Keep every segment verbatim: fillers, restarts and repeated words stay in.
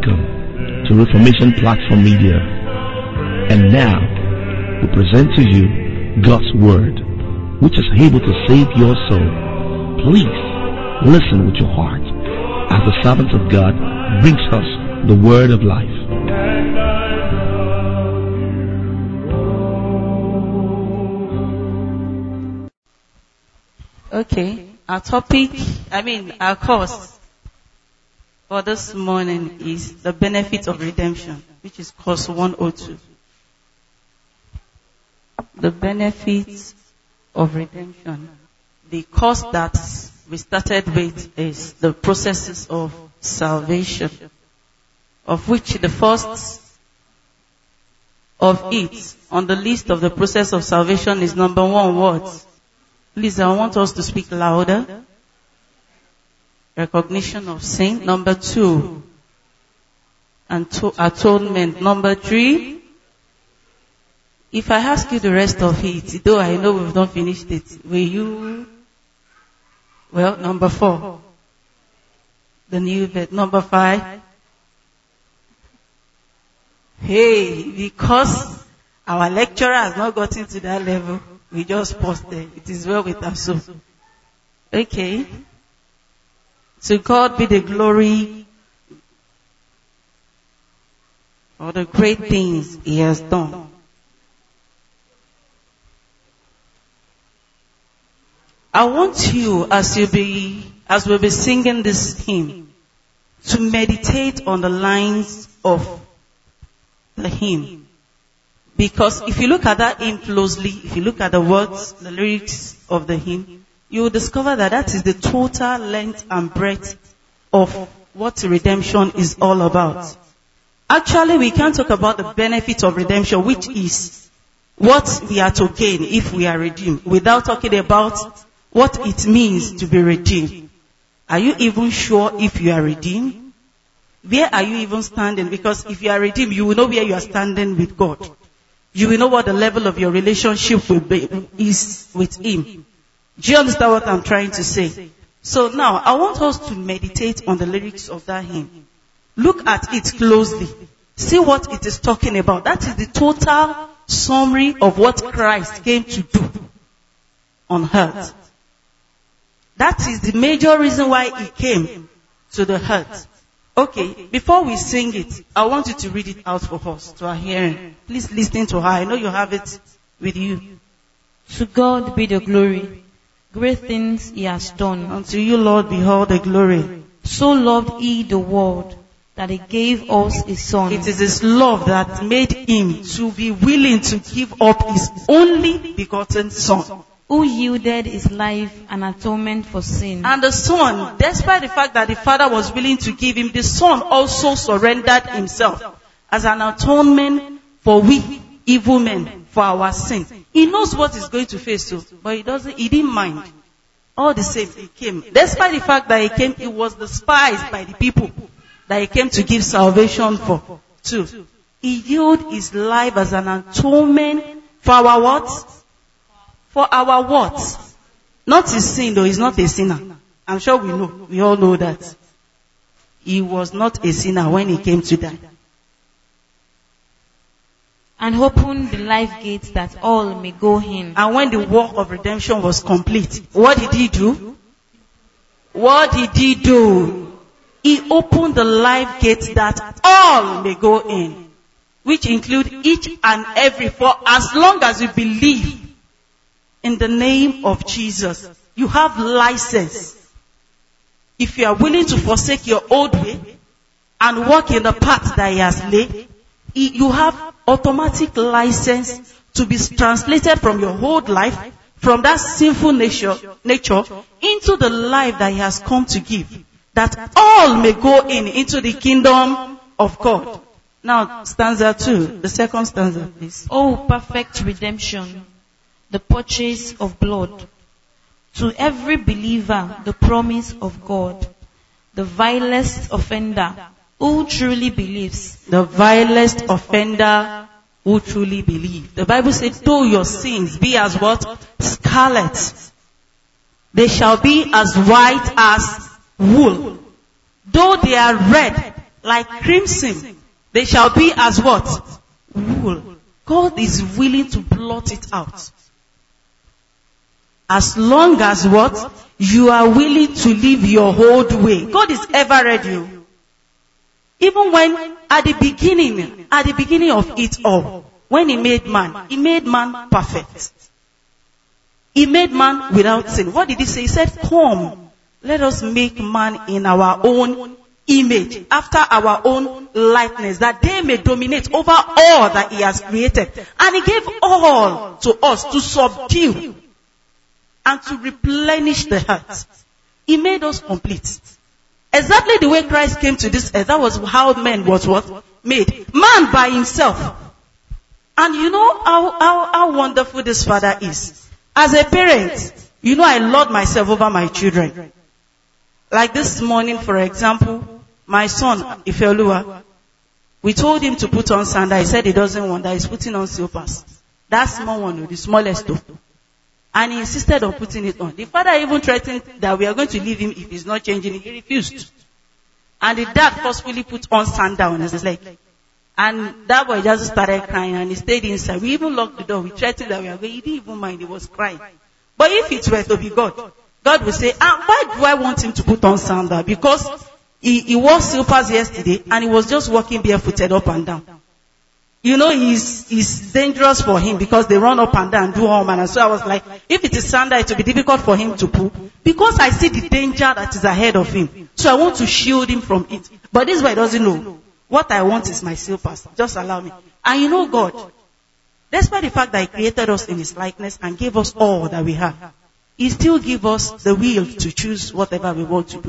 Welcome to Reformation Platform Media. And now, we present to you God's Word, which is able to save your soul. Please, listen with your heart as the servant of God brings us the Word of life. Okay, our topic, I mean, our course for this morning is the benefit of redemption, which is course one oh two. The benefits of redemption. The course that we started with is the processes of salvation, of which the first of it on the list of the process of salvation is number one, what? Please, I want us to speak louder. Recognition of sin. Number two, atonement. Number three, if I ask you the rest of it, though I know we've not finished it, will you? Well, number four, the new bed. Number five, hey, because our lecturer has not gotten to that level, we just paused there. It is well with our soul. Okay. To God be the glory for the great things He has done. I want you, as you be, as we'll be singing this hymn, to meditate on the lines of the hymn. Because if you look at that hymn closely, if you look at the words, the lyrics of the hymn, you will discover that that is the total length and breadth of what redemption is all about. Actually, we can't talk about the benefit of redemption, which is what we are to gain if we are redeemed, without talking about what it means to be redeemed. Are you even sure if you are redeemed? Where are you even standing? Because if you are redeemed, you will know where you are standing with God. You will know what the level of your relationship will be, is with Him. Do you understand what I'm trying to say? So now, I want us to meditate on the lyrics of that hymn. Look at it closely. See what it is talking about. That is the total summary of what Christ came to do on earth. That is the major reason why He came to the earth. Okay, before we sing it, I want you to read it out for us, to our hearing. Please listen to her. I know you have it with you. To God be the glory. Great things He has done. Unto you, Lord, be all the glory. So loved He the world that He gave us His Son. It is His love that made Him to be willing to give up His only begotten Son, who yielded His life an atonement for sin. And the Son, despite the fact that the Father was willing to give Him, the Son also surrendered Himself as an atonement for we evil men, for our sin. He knows what He's going to face too, but He doesn't, He didn't mind. All the same, He came. Despite the fact that He came, He was despised by the people that He came to give salvation for too. He yielded His life as an atonement for our what? For our what? Not His sin though, He's not a sinner. I'm sure we know, we all know that. He was not a sinner when He came to die. And opened the life gates that all may go in. And when the work of redemption was complete, what did He do? What did He do? He opened the life gates that all may go in, which include each and every, for as long as you believe in the name of Jesus, you have license. If you are willing to forsake your old way and walk in the path that He has laid, you have automatic license to be translated from your old life, from that sinful nature, nature into the life that He has come to give, that all may go in into the kingdom of God. Now, stanza two, the second stanza, please. Oh, perfect redemption, the purchase of blood. To every believer, the promise of God. The vilest offender who truly believes. The vilest offender who truly believes. The Bible says, though your sins be as what? Scarlet, they shall be as white as wool. Though they are red like crimson. They shall be as what? Wool. God is willing to blot it out. As long as what? You are willing to leave your old way. God is ever ready. Even when, at the beginning, at the beginning of it all, when He made man, He made man perfect. He made man without sin. What did He say? He said, come, let us make man in our own image, after our own likeness, that they may dominate over all that He has created. And He gave all to us to subdue and to replenish the earth. He made us complete. Exactly the way Christ came to this earth, that was how man was what? Made. Man by himself. And you know how, how, how wonderful this Father is. As a parent, you know I lord myself over my children. Like this morning, for example, my son, Ifeoluwa, we told him to put on sandal. He said he doesn't want that. He's putting on slippers. That small one, the smallest though. And he insisted on putting it on. The father even threatened that we are going to leave him if he's not changing it. He refused. And the dad forcefully put on sandal on his leg. And that boy just started crying and he stayed inside. We even locked the door. We threatened that we are going. He didn't even mind. He was crying. But if it were to be God, God will say, ah, why do I want him to put on sandal? Because he, he wore slippers yesterday and he was just walking barefooted up and down. You know, it's, it's dangerous for him because they run up and down and do all manner. So I was like, if it is sandal, it will be difficult for him to pull. Because I see the danger that is ahead of him. So I want to shield him from it. But this boy doesn't know. What I want is my slippers. Just allow me. And you know God, despite the fact that He created us in His likeness and gave us all that we have, He still gives us the will to choose whatever we want to do.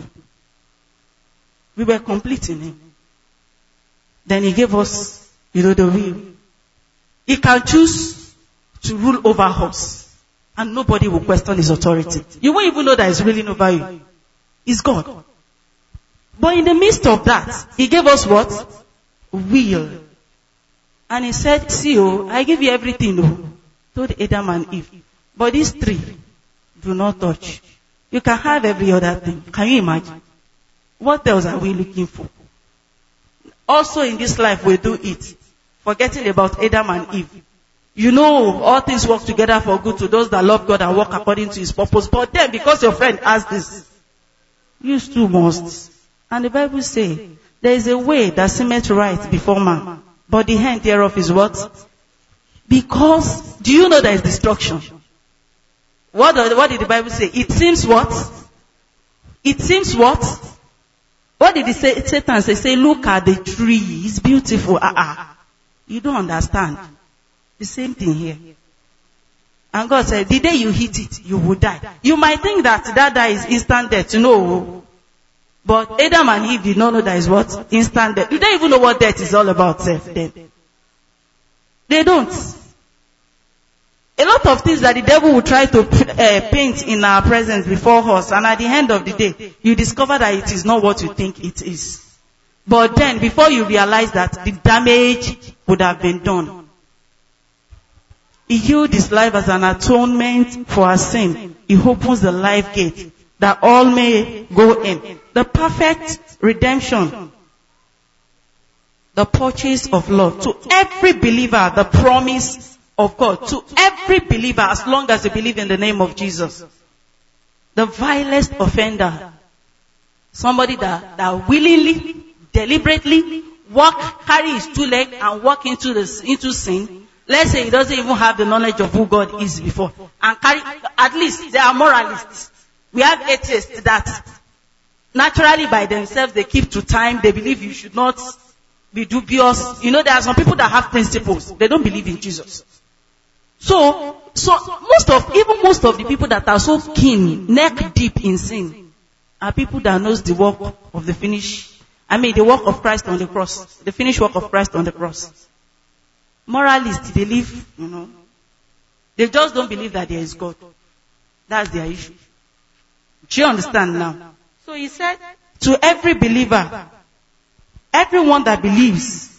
We were complete in Him. Then He gave us, you know, the will. He can choose to rule over us. And nobody will question His authority. You won't even know that He's ruling over you. He's God. But in the midst of that, He gave us what? Will. And He said, see, oh, I give you everything, oh, told Adam and Eve. But these three, do not touch. You can have every other thing. Can you imagine? What else are we looking for? Also in this life, we do it. Forgetting about Adam and Eve. You know, all things work together for good to those that love God and walk according to His purpose. But then, because your friend has this, you too must. And the Bible says, there is a way that seemeth right before man, but the end thereof is what? Because, do you know there is destruction? What, the, what did the Bible say? It seems what? It seems what? What did he say, Satan say? Say, look at the tree, it's beautiful. Ah, ah. You don't understand. The same thing here. And God said, the day you hit it, you will die. You might think that that die is instant death. No. But Adam and Eve did not know that is what? Instant death. You don't even know what death is all about, self then. They don't. A lot of things that the devil will try to uh, paint in our presence before us, and at the end of the day, you discover that it is not what you think it is. But then, before you realize that, the damage would have been done. He healed His life as an atonement for our sin. He opens the life gate that all may go in. The perfect redemption. The purchase of love. To every believer, the promise of God. To every believer, as long as they believe in the name of Jesus. The vilest offender. Somebody that, that willingly, deliberately, walk, carry his two legs and walk into the, into sin. Let's say he doesn't even have the knowledge of who God is before. And carry, at least they are moralists. We have atheists that naturally by themselves they keep to time. They believe you should not be dubious. You know, there are some people that have principles. They don't believe in Jesus. So, so most of, even most of the people that are so keen, neck deep in sin, are people that knows the work of the finish, I mean the work of Christ on the cross. The finished work of Christ on the cross. Moralists, they live, you know, they just don't believe that there is God. That's their issue. Do you understand now? So he said, to every believer, everyone that believes,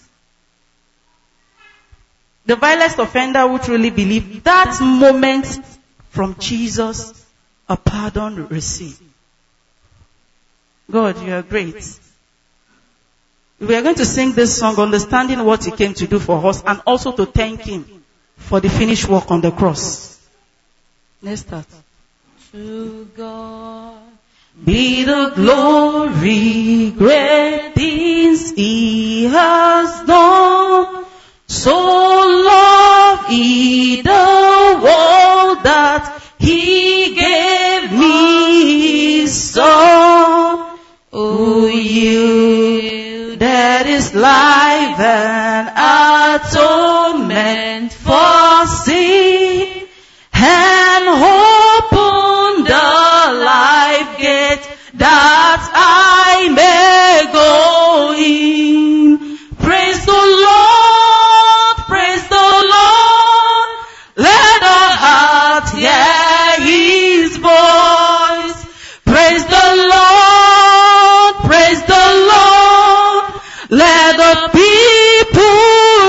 the vilest offender who truly believes, that moment from Jesus, a pardon received. God, you are great. We are going to sing this song, understanding what He came to do for us, and also to thank Him for the finished work on the cross. Let's start. To God be the glory, great things He has done. So loved He the world that He gave me His Son. Oh, you, that is life and atonement for sin, and open the life gate that I may go in. Praise the Lord, praise the Lord, let our heart hear His voice. Praise the Lord, praise the Lord, let the people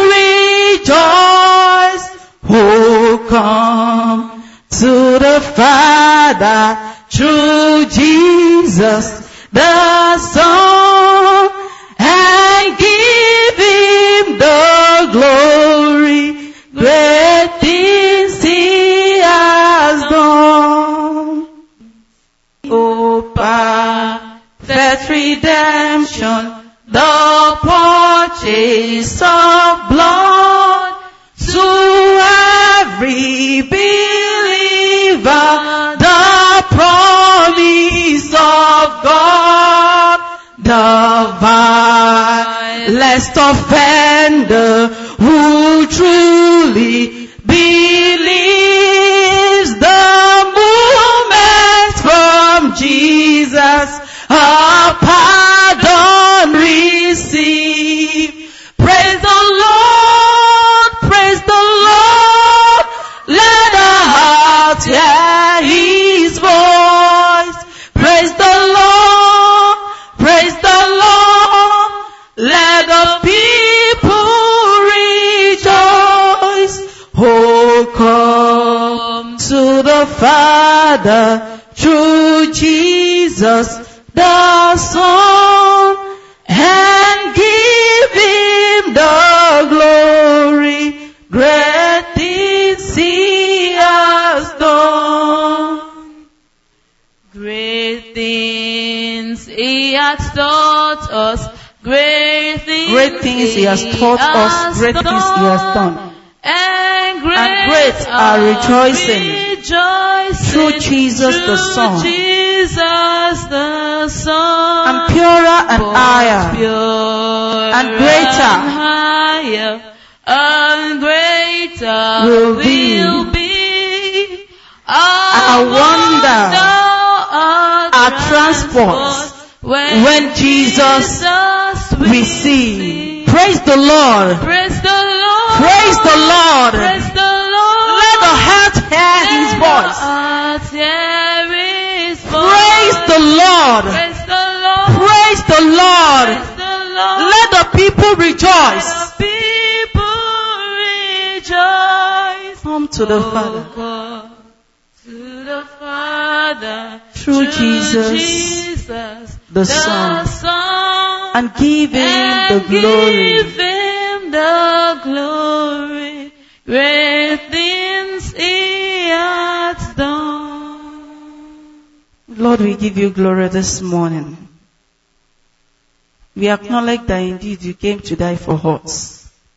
rejoice. Oh, come to the Father through Jesus the Son, and give Him the glory, great things He has done. Oh, perfect redemption, the purchase of blood, to every believer, the promise of God. The vilest offender who truly believes, the moment from Jesus a pardon receive. Praise the Lord, praise the Lord, let our hearts hear His voice. Praise the Lord, praise the Lord, let the people rejoice. Oh, come to the Father through Jesus the Son, and give Him the glory, great things He has done. great things He has taught us, great things, Great things He has taught us, great things He has done. And great, And great are rejoicing rejoicing through Jesus the through Son. Jesus the Son. And purer and Both higher, pure and greater and higher, and greater will will be be our wonder, our, our transport, when, when Jesus we see. Praise the Lord. Praise the Lord. Praise the Lord. Praise the Lord. Let the heart hear His voice. Heart hear His voice. Praise the Lord. Praise the Lord. Praise the Lord. Praise the Lord. Let the people rejoice. Let the people rejoice. Come to the Oh, Father God, to the Father through Jesus Jesus the Son, Son, and give Him and the glory. give Him the glory, great things He has done. Lord, we give You glory this morning. We acknowledge that indeed You came to die for us.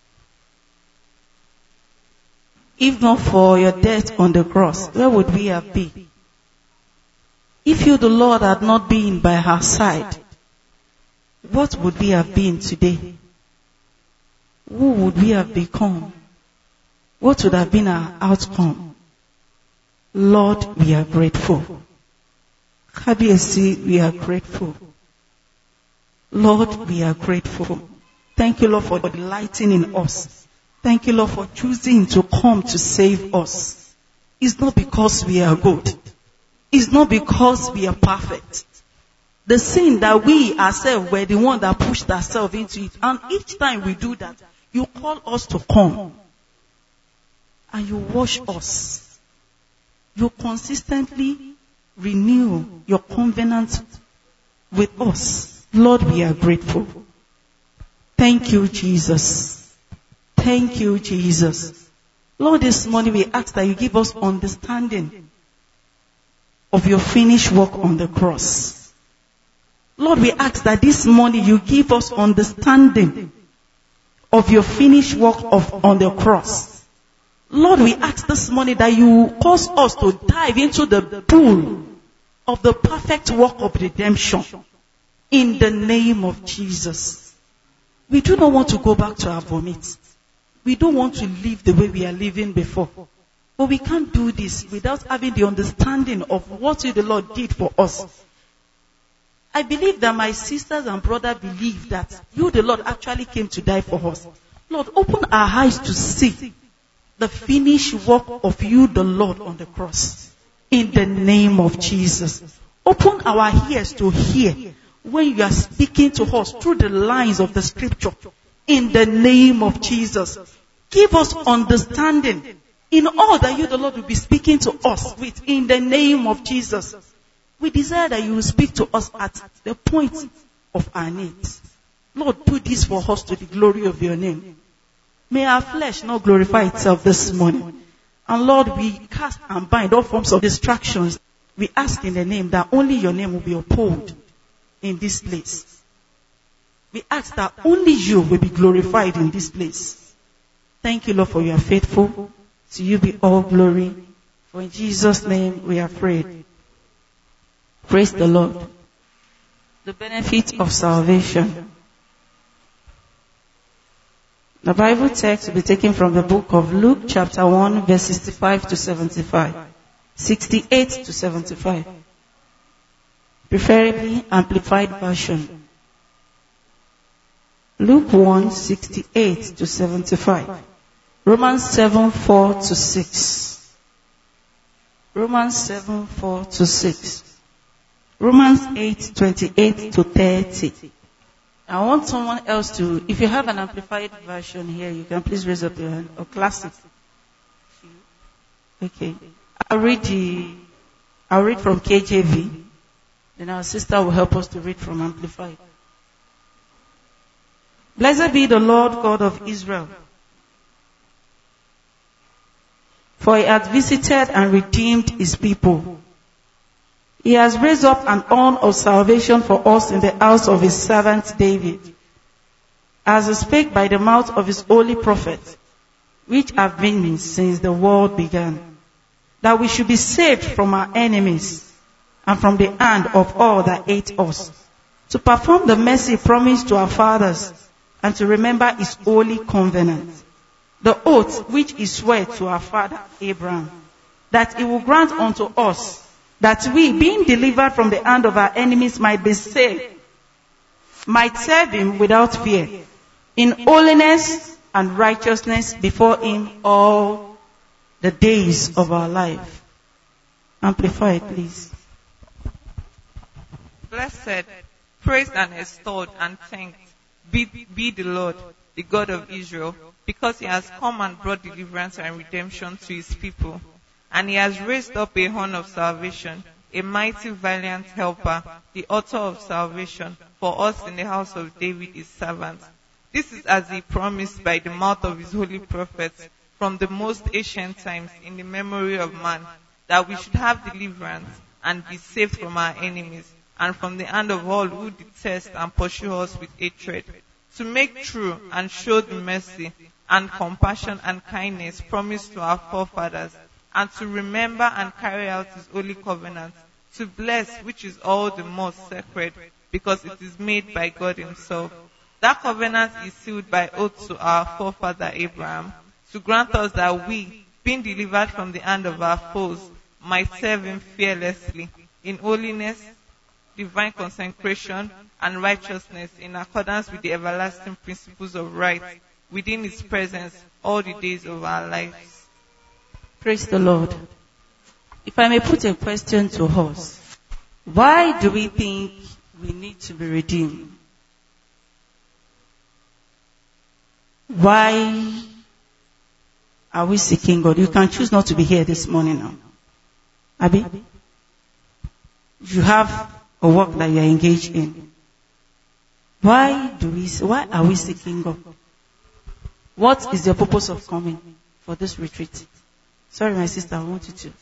If not for Your death on the cross, where would we have been? If You, the Lord, had not been by our side, what would we have been today? Who would we have become? What would have been our outcome? Lord, we are grateful. Kabiyesi, we are grateful. Lord, we are grateful. Thank You, Lord, for delighting in us. Thank You, Lord, for choosing to come to save us. It's not because we are good. It's not because we are perfect. The sin that we ourselves were the one that pushed ourselves into it. And each time we do that, You call us to come. And You wash us. You consistently renew Your covenant with us. Lord, we are grateful. Thank you, Jesus. Thank you, Jesus. Lord, this morning we ask that you give us understanding of your finished work on the cross. Lord, we ask that this morning you give us understanding of your finished work of, on the cross. Lord, we ask this morning that you cause us to dive into the pool of the perfect work of redemption in the name of Jesus. We do not want to go back to our vomit. We don't want to live the way we are living before. But we can't do this without having the understanding of what the Lord did for us. I believe that my sisters and brothers believe that you, the Lord, actually came to die for us. Lord, open our eyes to see the finished work of you, the Lord, on the cross. In the name of Jesus. Open our ears to hear when you are speaking to us through the lines of the scripture. In the name of Jesus. Give us understanding in all that you, the Lord, will be speaking to us with. In the name of Jesus. We desire that you will speak to us at the point of our needs. Lord, do this for us to the glory of your name. May our flesh not glorify itself this morning. And Lord, we cast and bind all forms of distractions. We ask in the name that only your name will be upheld in this place. We ask that only you will be glorified in this place. Thank you, Lord, for you are faithful. To you be all glory. For in Jesus' name we are prayed. Praise the Lord. The benefit of salvation. The Bible text will be taken from the book of Luke chapter one verse sixty-five to seventy-five. sixty-eight to seventy-five. Preferably amplified version. Luke one, sixty-eight to seventy-five. Romans seven, four to six. Romans seven, four to six. Romans eight, twenty-eight to thirty. I want someone else to, if you have an amplified version here, you can please raise up your hand, or classic. Okay. I'll read the, I'll read from K J V. Then our sister will help us to read from amplified. Blessed be the Lord God of Israel, for he hath visited and redeemed his people. He has raised up an horn of salvation for us in the house of his servant David, as he spake by the mouth of his holy prophets, which have been since the world began, that we should be saved from our enemies and from the hand of all that hate us, to perform the mercy promised to our fathers, and to remember his holy covenant, the oath which he swore to our father Abraham, that he will grant unto us, that we, being delivered from the hand of our enemies, might be saved, might serve him without fear, in holiness and righteousness before him all the days of our life. Amplify it, please. Blessed, praised and extolled and thanked be, be the Lord, the God of Israel, because he has come and brought deliverance and redemption to his people. And he has raised up a horn of salvation, a mighty valiant helper, the author of salvation, for us in the house of David his servant. This is as he promised by the mouth of his holy prophets from the most ancient times, in the memory of man, that we should have deliverance and be saved from our enemies, and from the hand of all who detest and pursue us with hatred, to make true and show the mercy and compassion and kindness promised to our forefathers, and to remember and carry out his holy covenant, to bless, which is all the more sacred, because it is made by God himself. That covenant is sealed by oath to our forefather Abraham, to grant us that we, being delivered from the hand of our foes, might serve him fearlessly, in holiness, divine consecration, and righteousness, in accordance with the everlasting principles of right, within his presence all the days of our lives. Praise the Lord. If I may put a question to us, why do we think we need to be redeemed? Why are we seeking God? You can choose not to be here this morning now. Abi? You have a work that you are engaged in. Why do we, why are we seeking God? What is the purpose of coming for this retreat? Sorry, my sister, I want you to.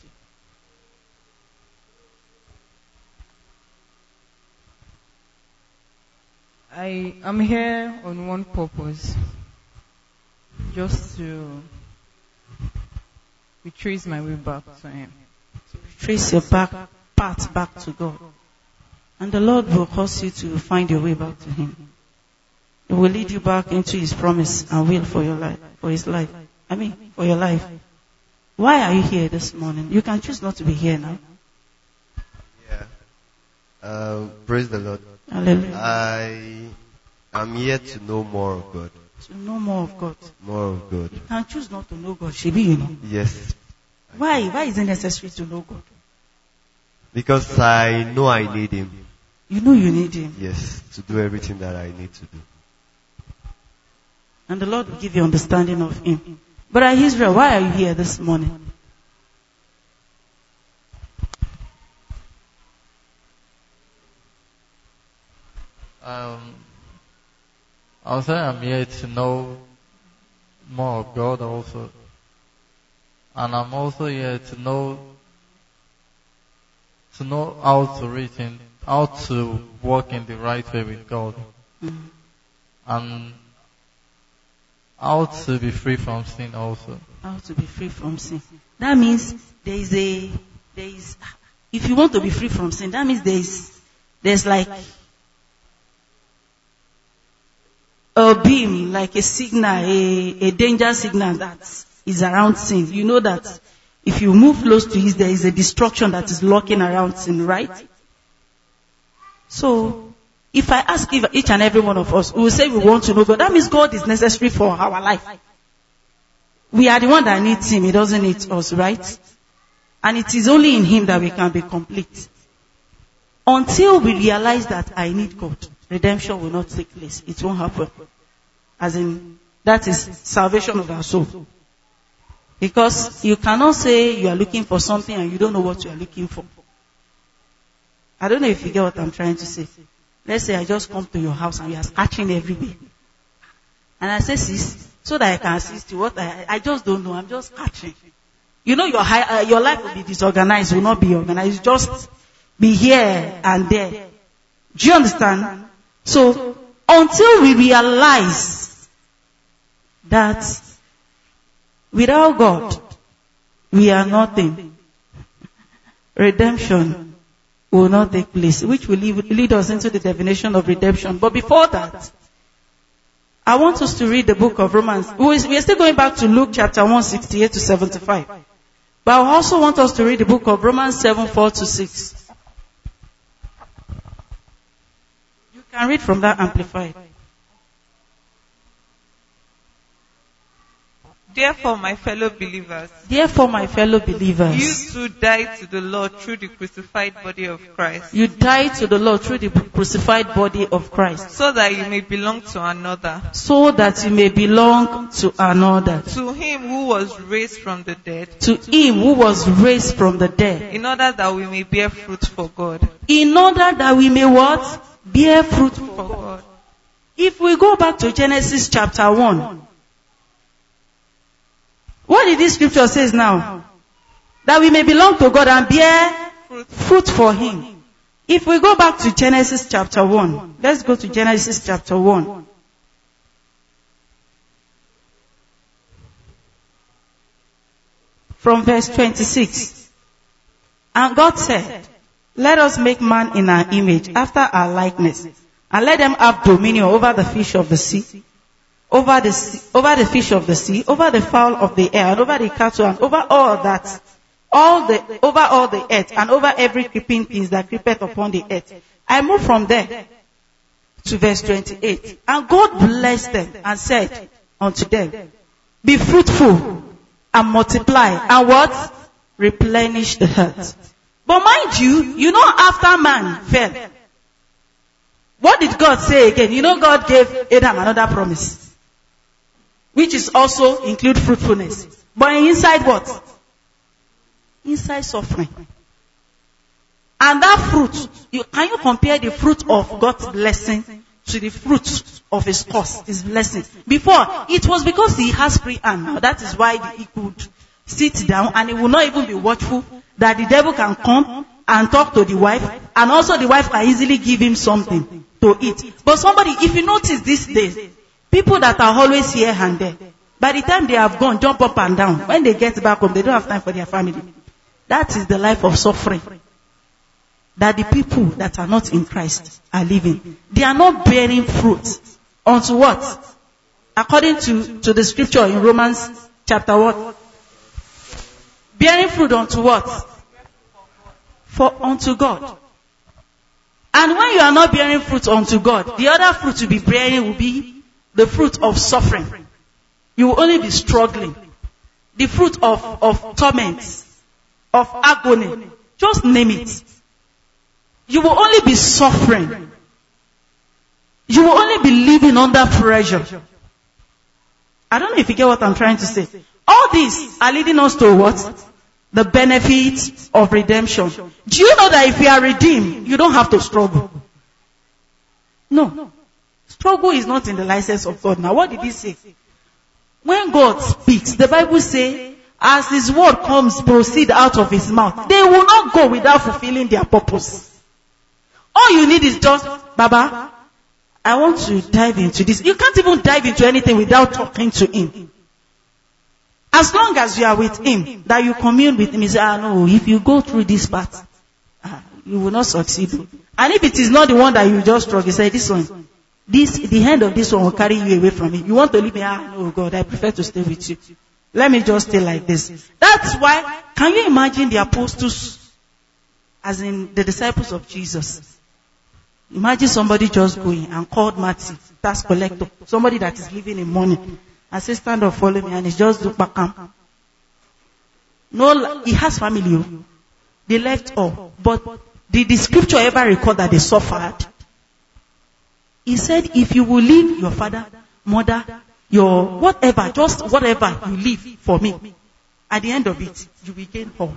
I am here on one purpose. Just to retrace my way back to Him. Trace your back, path back to God. And the Lord will cause you to find your way back to Him. He will lead you back into His promise and will for your life, for His life. I mean, for your life. Why are you here this morning? You can choose not to be here now. Yeah. Uh, praise the Lord. Hallelujah. I am here to know more of God. To know more of God. More of God. You can choose not to know God. Shebi, you know. Yes. Why? Why is it necessary to know God? Because I know I need Him. You know you need Him. Yes, to do everything that I need to do. And the Lord will give you understanding of Him. But Israel, why are you here this morning? Um, I'll say I'm here to know more of God also. And I'm also here to know to know how to read Him, how to walk in the right way with God. Mm-hmm. And how to be free from sin also. How to be free from sin. That means there is a, there is, if you want to be free from sin, that means there is, there's like a beam, like a signal, a, a danger signal that is around sin. You know that if you move close to it, there is a destruction that is lurking around sin, right? So, if I ask each and every one of us, we will say we want to know God. That means God is necessary for our life. We are the one that needs Him. He doesn't need us, right? And it is only in Him that we can be complete. Until we realize that I need God, redemption will not take place. It won't happen. As in, that is salvation of our soul. Because you cannot say you are looking for something and you don't know what you are looking for. I don't know if you get what I'm trying to say. Let's say I just come to your house and you are scratching everywhere. And I say, sis, so that I can assist you. What I, I just don't know. I'm just scratching. You know your uh, your life will be disorganized, will not be organized. Just be here and there. Do you understand? So, until we realize that without God, we are nothing, redemption will not take place, which will lead, lead us into the definition of redemption. But before that, I want us to read the book of Romans. We are still going back to Luke chapter one, sixty-eight to seventy-five. But I also want us to read the book of Romans seven, four to six. You can read from that Amplified. Therefore, my fellow believers, Therefore, my fellow believers, you too died to the Lord through the crucified body of Christ. You died to the Lord through the crucified body of Christ. So that you may belong to another. So that you may belong to another. To Him who was raised from the dead. To Him who was raised from the dead. In order that we may bear fruit for God. In order that we may what? Bear fruit for God. If we go back to Genesis chapter one. What did this scripture says now? That we may belong to God and bear fruit, fruit for Him. If we go back to Genesis chapter one. Let's go to Genesis chapter one. From verse twenty-six. And God said, let us make man in our image, after our likeness, and let them have dominion over the fish of the sea, over the sea, over the fish of the sea, over the fowl of the air, and over the cattle, and over all that, all the, over all the earth, and over every creeping thing that creepeth upon the earth. I move from there to verse twenty-eight. And God blessed them and said unto them, be fruitful and multiply, and what? Replenish the earth. But mind you, you know after man fell, what did God say again? You know God gave Adam another promise, which is also include fruitfulness. But inside what? Inside suffering. And that fruit, you, can you compare the fruit of God's blessing to the fruit of his cause, his blessing. Before, it was because he has free hand. Now, that is why he could sit down and he will not even be watchful that the devil can come and talk to the wife, and also the wife can easily give him something to eat. But somebody, if you notice these days, people that are always here and there, by the time they have gone, jump up and down. When they get back home, they don't have time for their family. That is the life of suffering that the people that are not in Christ are living. They are not bearing fruit unto what? According to, to the scripture in Romans chapter what? Bearing fruit unto what? For unto God. And when you are not bearing fruit unto God, the other fruit you will be bearing will be the fruit of suffering. You will only be struggling. The fruit of, of torments, of agony. Just name it. You will only be suffering. You will only be living under pressure. I don't know if you get what I'm trying to say. All these are leading us to what? The benefits of redemption. Do you know that if you are redeemed, you don't have to struggle? No. Struggle is not in the license of God. Now, what did he say? When God speaks, the Bible says, as his word comes, proceed out of his mouth, they will not go without fulfilling their purpose. All you need is just, Baba, I want to dive into this. You can't even dive into anything without talking to him. As long as you are with him, that you commune with him, you say, ah no, if you go through this path, ah, you will not succeed. And if it is not the one that you just struggle, you say, this one, this, the hand of this one will carry you away from me. You want to leave me, ah no God, I prefer to stay with you. Let me just stay like this. That's why, can you imagine the apostles, as in the disciples of Jesus? Imagine somebody just going and called Matthew, tax collector, somebody that is living in money, and say, stand up, follow me, and he just look back. No, he has family. They left all. But did the scripture ever record that they suffered? He said, if you will leave your father, mother, your whatever, just whatever you leave for me, at the end of it, you will gain all.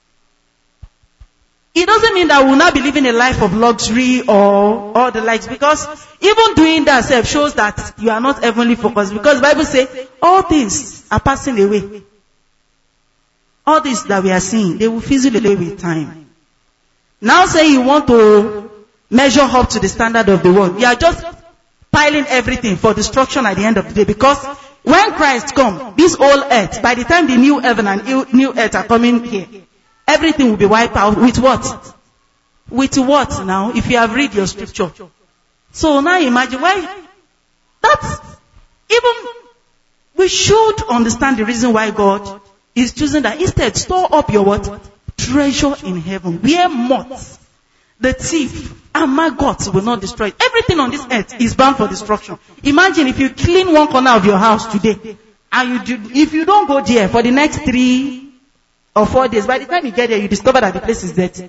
It doesn't mean that we will not be living a life of luxury or all the likes, because even doing that self shows that you are not heavenly focused, because the Bible says all things are passing away. All this that we are seeing, they will fizzle away with time. Now say you want to measure up to the standard of the world, you are just piling everything for destruction at the end of the day, because when Christ comes, this old earth, by the time the new heaven and new earth are coming here, everything will be wiped out with what? With what now? If you have read your scripture. So now imagine why, that's, even, we should understand the reason why God is choosing that. Instead, store up your what? Treasure in heaven, where moth, the thief, and maggots will not destroy it. Everything on this earth is bound for destruction. Imagine if you clean one corner of your house today, and you do, if you don't go there for the next three or four days, by the time you get there, you discover that the place is dirty.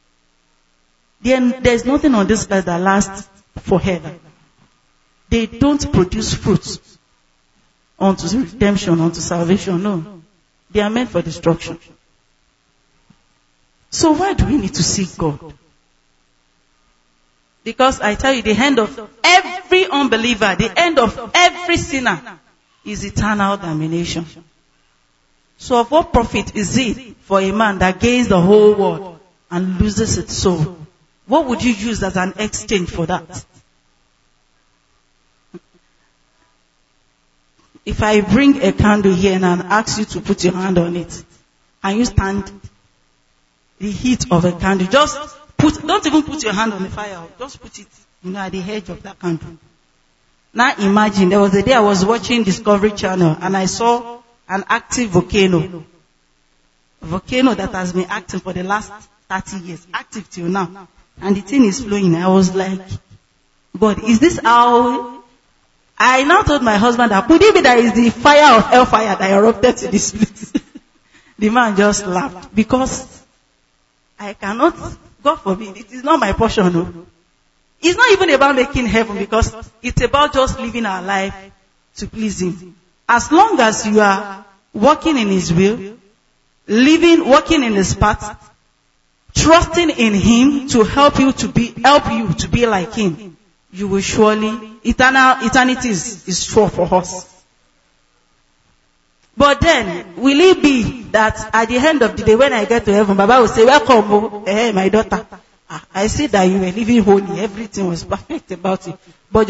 Then there's nothing on this earth that lasts forever. They don't produce fruits unto redemption, unto salvation. No. They are meant for destruction. So why do we need to seek God? Because I tell you, the end of every unbeliever, the end of every sinner is eternal damnation. So of what profit is it for a man that gains the whole world and loses its soul? What would you use as an exchange for that? If I bring a candle here and ask you to put your hand on it, and you stand the heat of a candle, just put, don't even put your hand on the fire, just put it, you know, at the edge of that candle. Now imagine, there was a day I was watching Discovery Channel and I saw an active volcano. A volcano that has been active for the last thirty years, active till now. And the thing is flowing. I was like, God, is this how? I now told my husband that could it be that is the fire of hellfire that erupted to this place? The man just laughed, because I cannot, God forbid, it is not my portion. No. It's not even about making heaven, because it's about just living our life to please Him. As long as you are walking in His will, living, walking in His path, trusting in Him to help you to be, help you to be like Him, you will surely, eternal, eternity is, is sure for us. But then, will it be that at the end of the day, when I get to heaven, Baba will say, welcome, oh, hey, my daughter. I see that you were living holy. Everything was perfect about it. But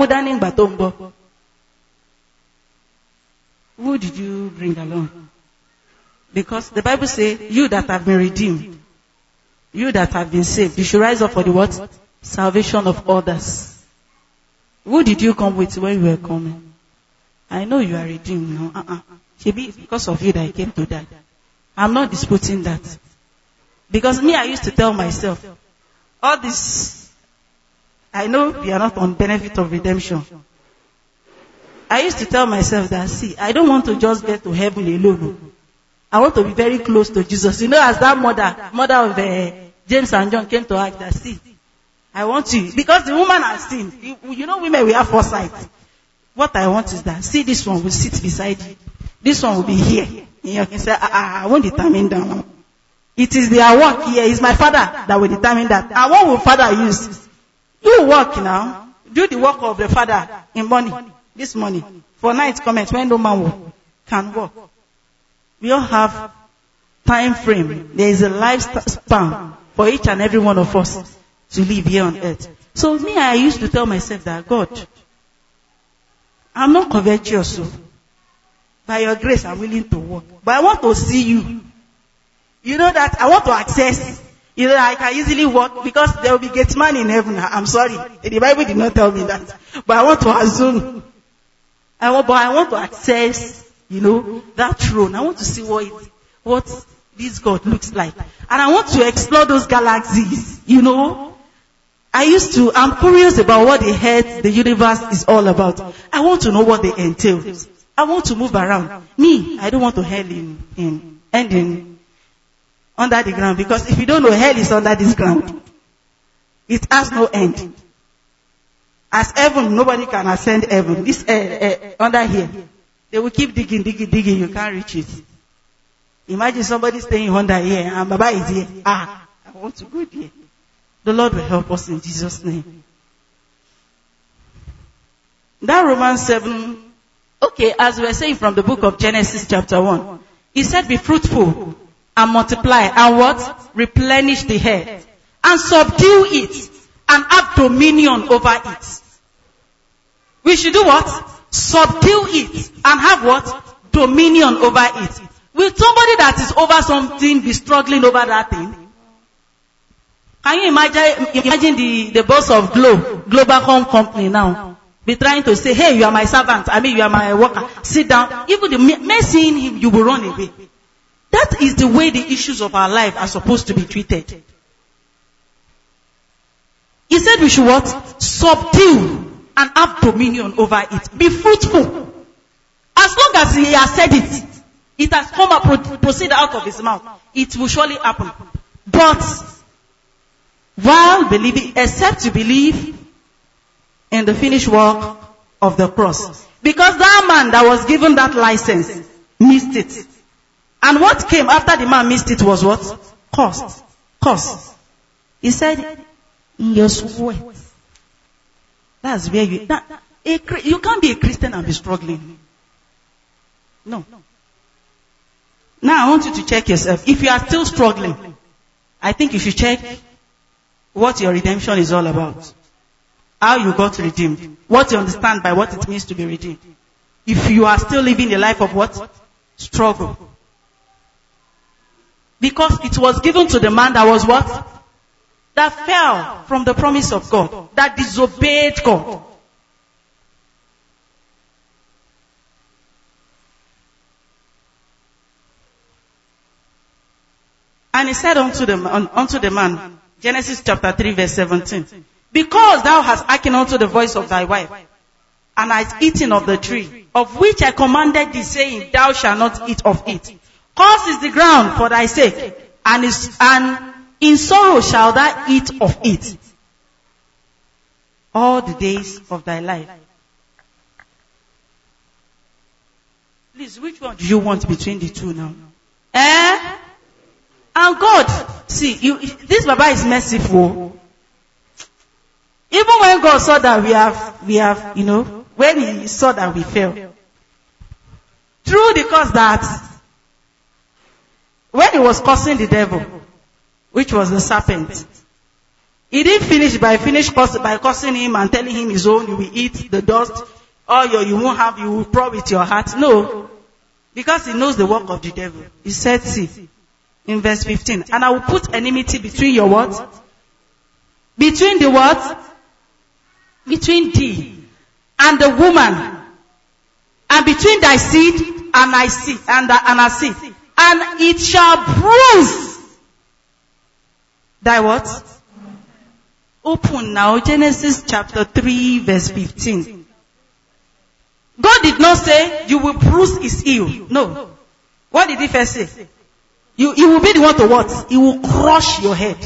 who did you bring along? Because the Bible says, you that have been redeemed, you that have been saved, you should rise up for the what? Salvation of others. Who did you come with when you were coming? I know you are redeemed now. Uh-uh. Maybe because of you that I came to die. I'm not disputing that. Because me, I used to tell myself, all this, I know we are not on benefit of redemption. I used to tell myself that, see, I don't want to just get to heaven alone. I want to be very close to Jesus. You know, as that mother, mother of uh, James and John came to ask that, see, I want to, because the woman has seen, you, you know women, we have foresight. What I want is that, see, this one will sit beside you. This one will be here. And you can say, ah, I won't determine that. It is their work here. It's my father that will determine that. And what will father use? You work now. Do the work of the father in morning. This morning. For night comment when no man will, can work. We all have time frame. There is a lifespan for each and every one of us to live here on earth. So me, I used to tell myself that, God, I'm not covetous. So by your grace, I'm willing to work. But I want to see you. You know that I want to access. You know, I can easily walk because there will be gate man in heaven. I'm sorry. The Bible did not tell me that. But I want to assume. I want, but I want to access, you know, that throne. I want to see what it, what this God looks like. And I want to explore those galaxies, you know. I used to, I'm curious about what the head, the universe is all about. I want to know what they entail. I want to move around. Me, I don't want to hell in, in, end in, under the ground, because if you don't know, hell is under this ground. It has no end. As heaven, nobody can ascend heaven. This uh, uh, under here, they will keep digging, digging, digging. You can't reach it. Imagine somebody staying under here and Baba is here. Ah, I want to go there. The Lord will help us in Jesus' name. That Romans seven. Okay, as we were saying from the book of Genesis chapter one, he said, "Be fruitful and multiply, and what? Replenish the earth, and subdue it, and have dominion over it." We should do what? Subdue it, and have what? Dominion over it. Will somebody that is over something be struggling over that thing? Can you imagine, imagine the, the boss of Glo, Global Home Company now, be trying to say, hey, you are my servant, I mean, you are my worker, sit down. Even the mere seeing him, you will run away. That is the way the issues of our life are supposed to be treated. He said we should what? Subdue and have dominion over it. Be fruitful. As long as he has said it, it has come up, proceed out of his mouth. It will surely happen. But, while believing, except to believe in the finished work of the cross. Because that man that was given that license missed it. And what came after the man missed it was what? Cost. Cost. He said, in your sweat. That's where you, that, a, you can't be a Christian and be struggling. No. Now I want you to check yourself. If you are still struggling, I think you should check what your redemption is all about. How you got redeemed. What you understand by what it means to be redeemed. If you are still living the life of what? Struggle. Because it was given to the man that was what? That fell from the promise of God. That disobeyed God. And he said unto the, unto the man, Genesis chapter three verse seventeen, because thou hast hearkened unto the voice of thy wife, and hast eaten of the tree, of which I commanded thee, saying, thou shalt not eat of it. Cursed is the ground for thy sake, and, is, and in sorrow shalt thou eat of it all the days of thy life. Please, which one do you want between the two now? Eh? And God, see, you, this Baba is merciful. Even when God saw that we have, we have, you know, when he saw that we fell, through the cause that when he was cursing the devil, which was the serpent, he didn't finish by finish curse, by cursing him and telling him his own, you will eat the dust, or your, you won't have, you will pour with your heart. No. Because he knows the work of the devil. He said, see, in verse fifteen, and I will put enmity between your what? Between the what? Between thee and the woman, and between thy seed and thy seed, and, the, and her seed. And it shall bruise thy what? Open now, Genesis chapter three, verse fifteen. God did not say, you will bruise his heel. No. What did he first say? You, he will be the one to what? He will crush your head.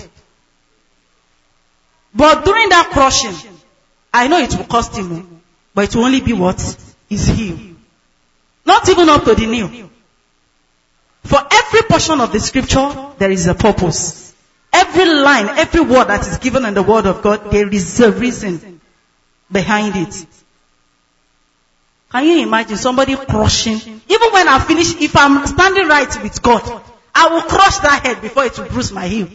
But during that crushing, I know it will cost him, but it will only be what? His heel. Not even up to the knee. For every portion of the scripture, there is a purpose. Every line, every word that is given in the word of God, there is a reason behind it. Can you imagine somebody crushing? Even when I finish, if I'm standing right with God, I will crush that head before it will bruise my heel.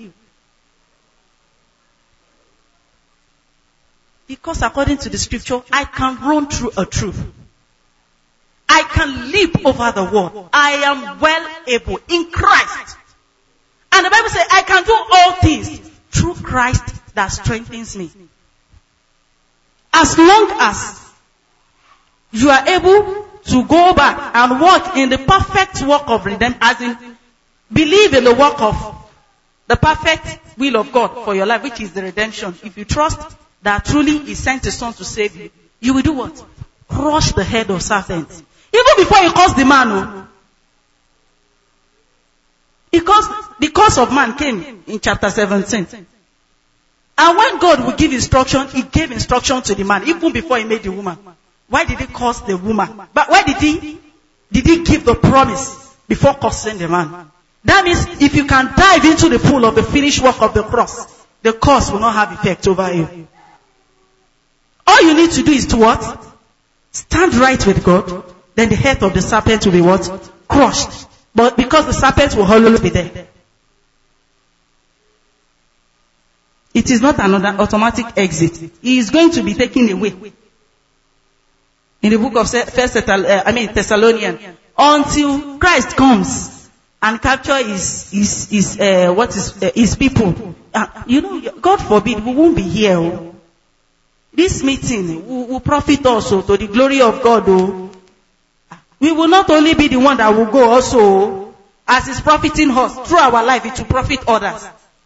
Because according to the scripture, I can run through a troop. I can leap over the wall. I am well able in Christ. And the Bible says, I can do all things through Christ that strengthens me. As long as you are able to go back and walk in the perfect work of redemption, as in believe in the work of the perfect will of God for your life, which is the redemption. If you trust that truly He sent His Son to save you, you will do what? Crush the head of serpent. Even before He caused the man, oh, because the curse of man came in chapter seventeen. And when God would give instruction, He gave instruction to the man, even before He made the woman. Why did He curse the woman? But why did He, did He give the promise before cursing the man? That means if you can dive into the pool of the finished work of the cross, the curse will not have effect over you. All you need to do is to what? Stand right with God. Then the head of the serpent will be what? Crushed. But because the serpent will always be there. It is not another automatic exit. He is going to be taken away. In the book of First I mean Thessalonians, until Christ comes and capture his his his uh, what is uh, his people. Uh, you know, God forbid we won't be here. Oh. This meeting will, will profit also to the glory of God. Oh. We will not only be the one that will go also, as is profiting us through our life, it will profit others.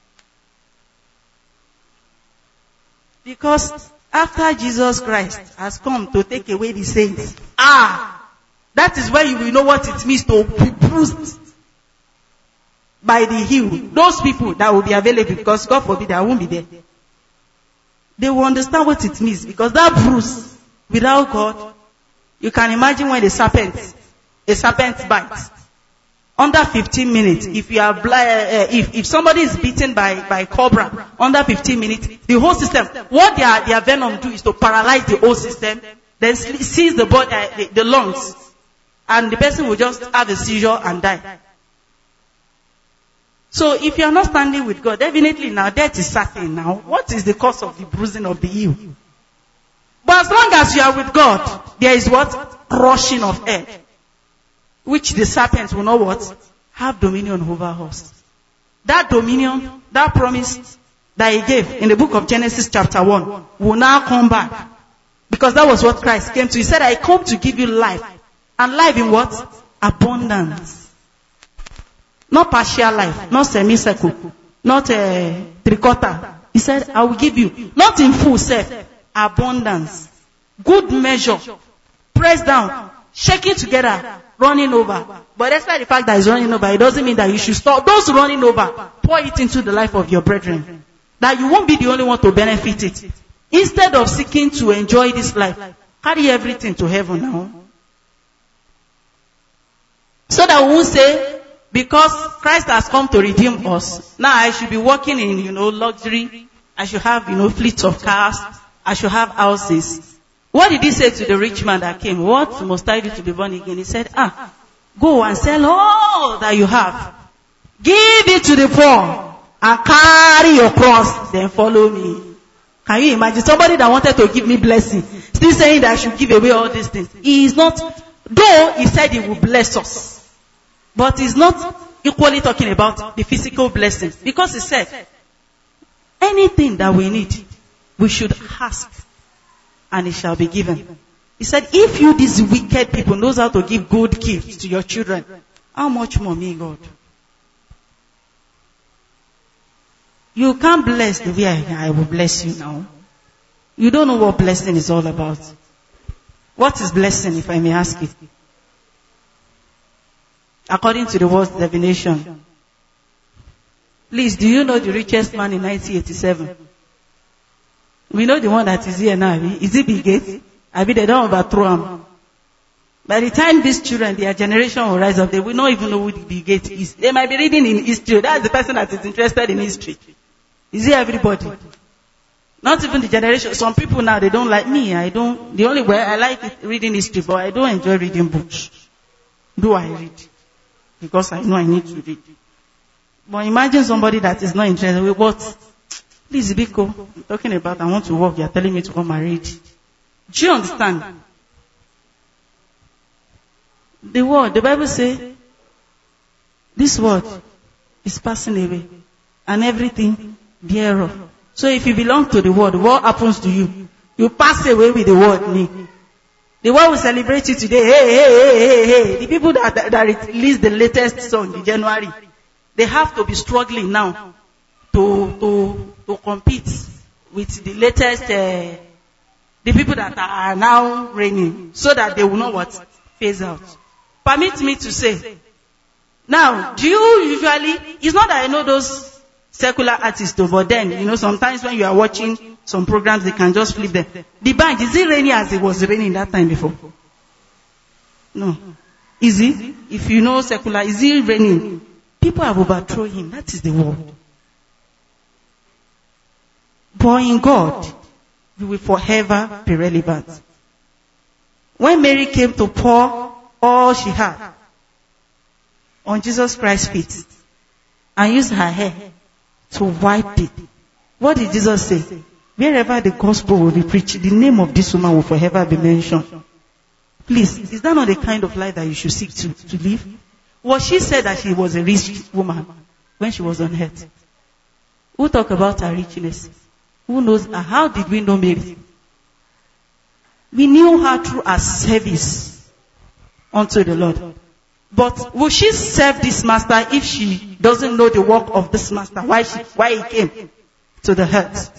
Because after Jesus Christ has come to take away the saints, ah, that is where you will know what it means to be bruised by the heel. Those people that will be available, because God forbid I won't be there. They will understand what it means, because that bruise, without God, you can imagine when the serpent, a serpent bites. Under fifteen minutes, if you are blind, uh, if, if somebody is beaten by, by cobra, under fifteen minutes, the whole system, what their, their venom do is to paralyze the whole system, then seize the body, uh, the, the lungs, and the person will just have a seizure and die. So if you are not standing with God, definitely now death is certain now. What is the cause of the bruising of the heel? But as long as you are with God, there is what? Crushing of head. Which the serpents will not what? Have dominion over us. That dominion, that promise that He gave in the book of Genesis chapter one will now come back. Because that was what Christ came to. He said, I come to give you life. And life in what? Abundance. Not partial life, not semicircle, not uh, three-quarter. He said, I will give you, not in full self, abundance, good measure, pressed down, shaking together, running over. But despite the fact that it's running over, it doesn't mean that you should stop. Those running over, pour it into the life of your brethren. That you won't be the only one to benefit it. Instead of seeking to enjoy this life, carry everything to heaven now. So that we won't say, because Christ has come to redeem us, now I should be walking in, you know, luxury. I should have, you know, fleets of cars. I should have houses. What did he say to the rich man that came? What must I do to be born again? He said, ah, go and sell all that you have. Give it to the poor and carry your cross, then follow me. Can you imagine somebody that wanted to give me blessing, still saying that I should give away all these things? He is not, though he said he will bless us, but he's not equally talking about the physical blessings. Because he said, anything that we need, we should ask, and it shall be given. He said, if you, these wicked people, knows how to give good gifts to your children, how much more me, God? You can't bless the way I, I will bless you now. You don't know what blessing is all about. What is blessing, if I may ask it? According to the world's definition. Please, do you know the richest man in nineteen eighty-seven? We know the one that is here now. Is it Bill Gates? I mean, they don't overthrow him. By the time these children, their generation will rise up, they will not even know who Bill Gates is. They might be reading in history. That's the person that is interested in history. Is it everybody? Not even the generation. Some people now, they don't like me. I don't, the only way I like it, reading history, but I don't enjoy reading books. Do I read? Because I know I need to read. But imagine somebody that is not interested with what? Please, Biko, I'm talking about I want to work. You're telling me to come and read. Do you understand? The word, the Bible says, this word is passing away, and everything thereof. So if you belong to the word, what happens to you? You pass away with the word. Me. The world will celebrate you today. Hey, hey, hey, hey, hey. The people that, that, that release the latest song in January, they have to be struggling now to to to compete with the latest, uh, the people that are now reigning, so that they will know what phase out. Permit me to say, now, do you usually? It's not that I know those secular artists, but then you know sometimes when you are watching some programs, they can just flip them. The band, is it raining as it was raining that time before? No. Is it? If you know secular, is it raining? People have overthrown him. That is the word. But in God, you will forever be relevant. When Mary came to pour all she had on Jesus Christ's feet and used her hair to wipe it, what did Jesus say? Wherever the gospel will be preached, the name of this woman will forever be mentioned. Please, is that not the kind of life that you should seek to, to live? Was she said that she was a rich woman when she was on earth? Who talk about her richness? Who knows her? How did we know Mary? We knew her through her service unto the Lord. But will she serve this master if she doesn't know the work of this master? Why she, why he came to the earth?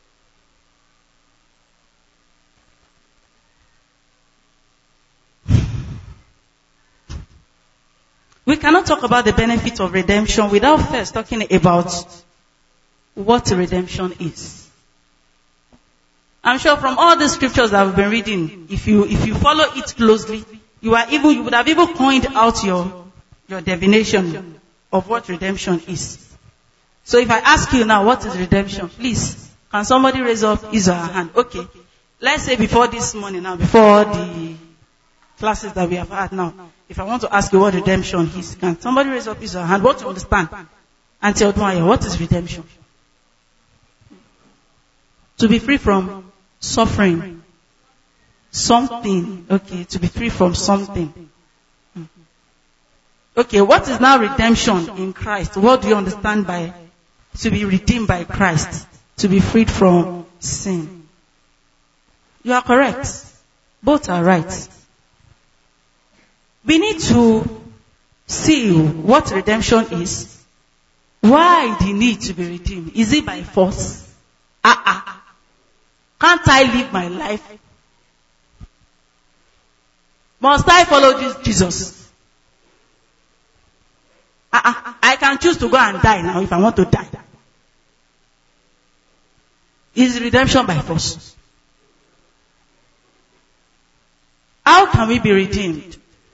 We cannot talk about the benefit of redemption without first talking about what redemption is. I'm sure from all the scriptures that we've been reading, if you if you follow it closely, you are even you would have even coined out your your definition of what redemption is. So if I ask you now, what is redemption? Please, can somebody raise up his or her hand? Okay. Let's say before this morning now, before the classes that we have had now, if I want to ask you what redemption is, can somebody raise up his or her hand? What to understand? And tell me, what is redemption? To be free from suffering. Something. Okay, to be free from something. Okay, what is now redemption in Christ? What do you understand by to be redeemed by Christ? To be freed from sin. You are correct. Both are right. We need to see what redemption is. Why the need to be redeemed? Is it by force? Ah, uh-uh. Can't I live my life? Must I follow this Jesus? Uh-uh. I can choose to go and die now if I want to die. Is redemption by force? How can we be redeemed?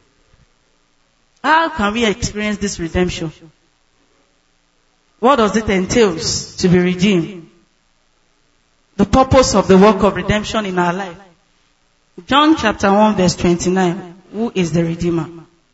How can we experience this redemption? What does it entail to be redeemed? the purpose of the work of redemption in our life. John chapter one verse twenty-nine. Who is the Redeemer?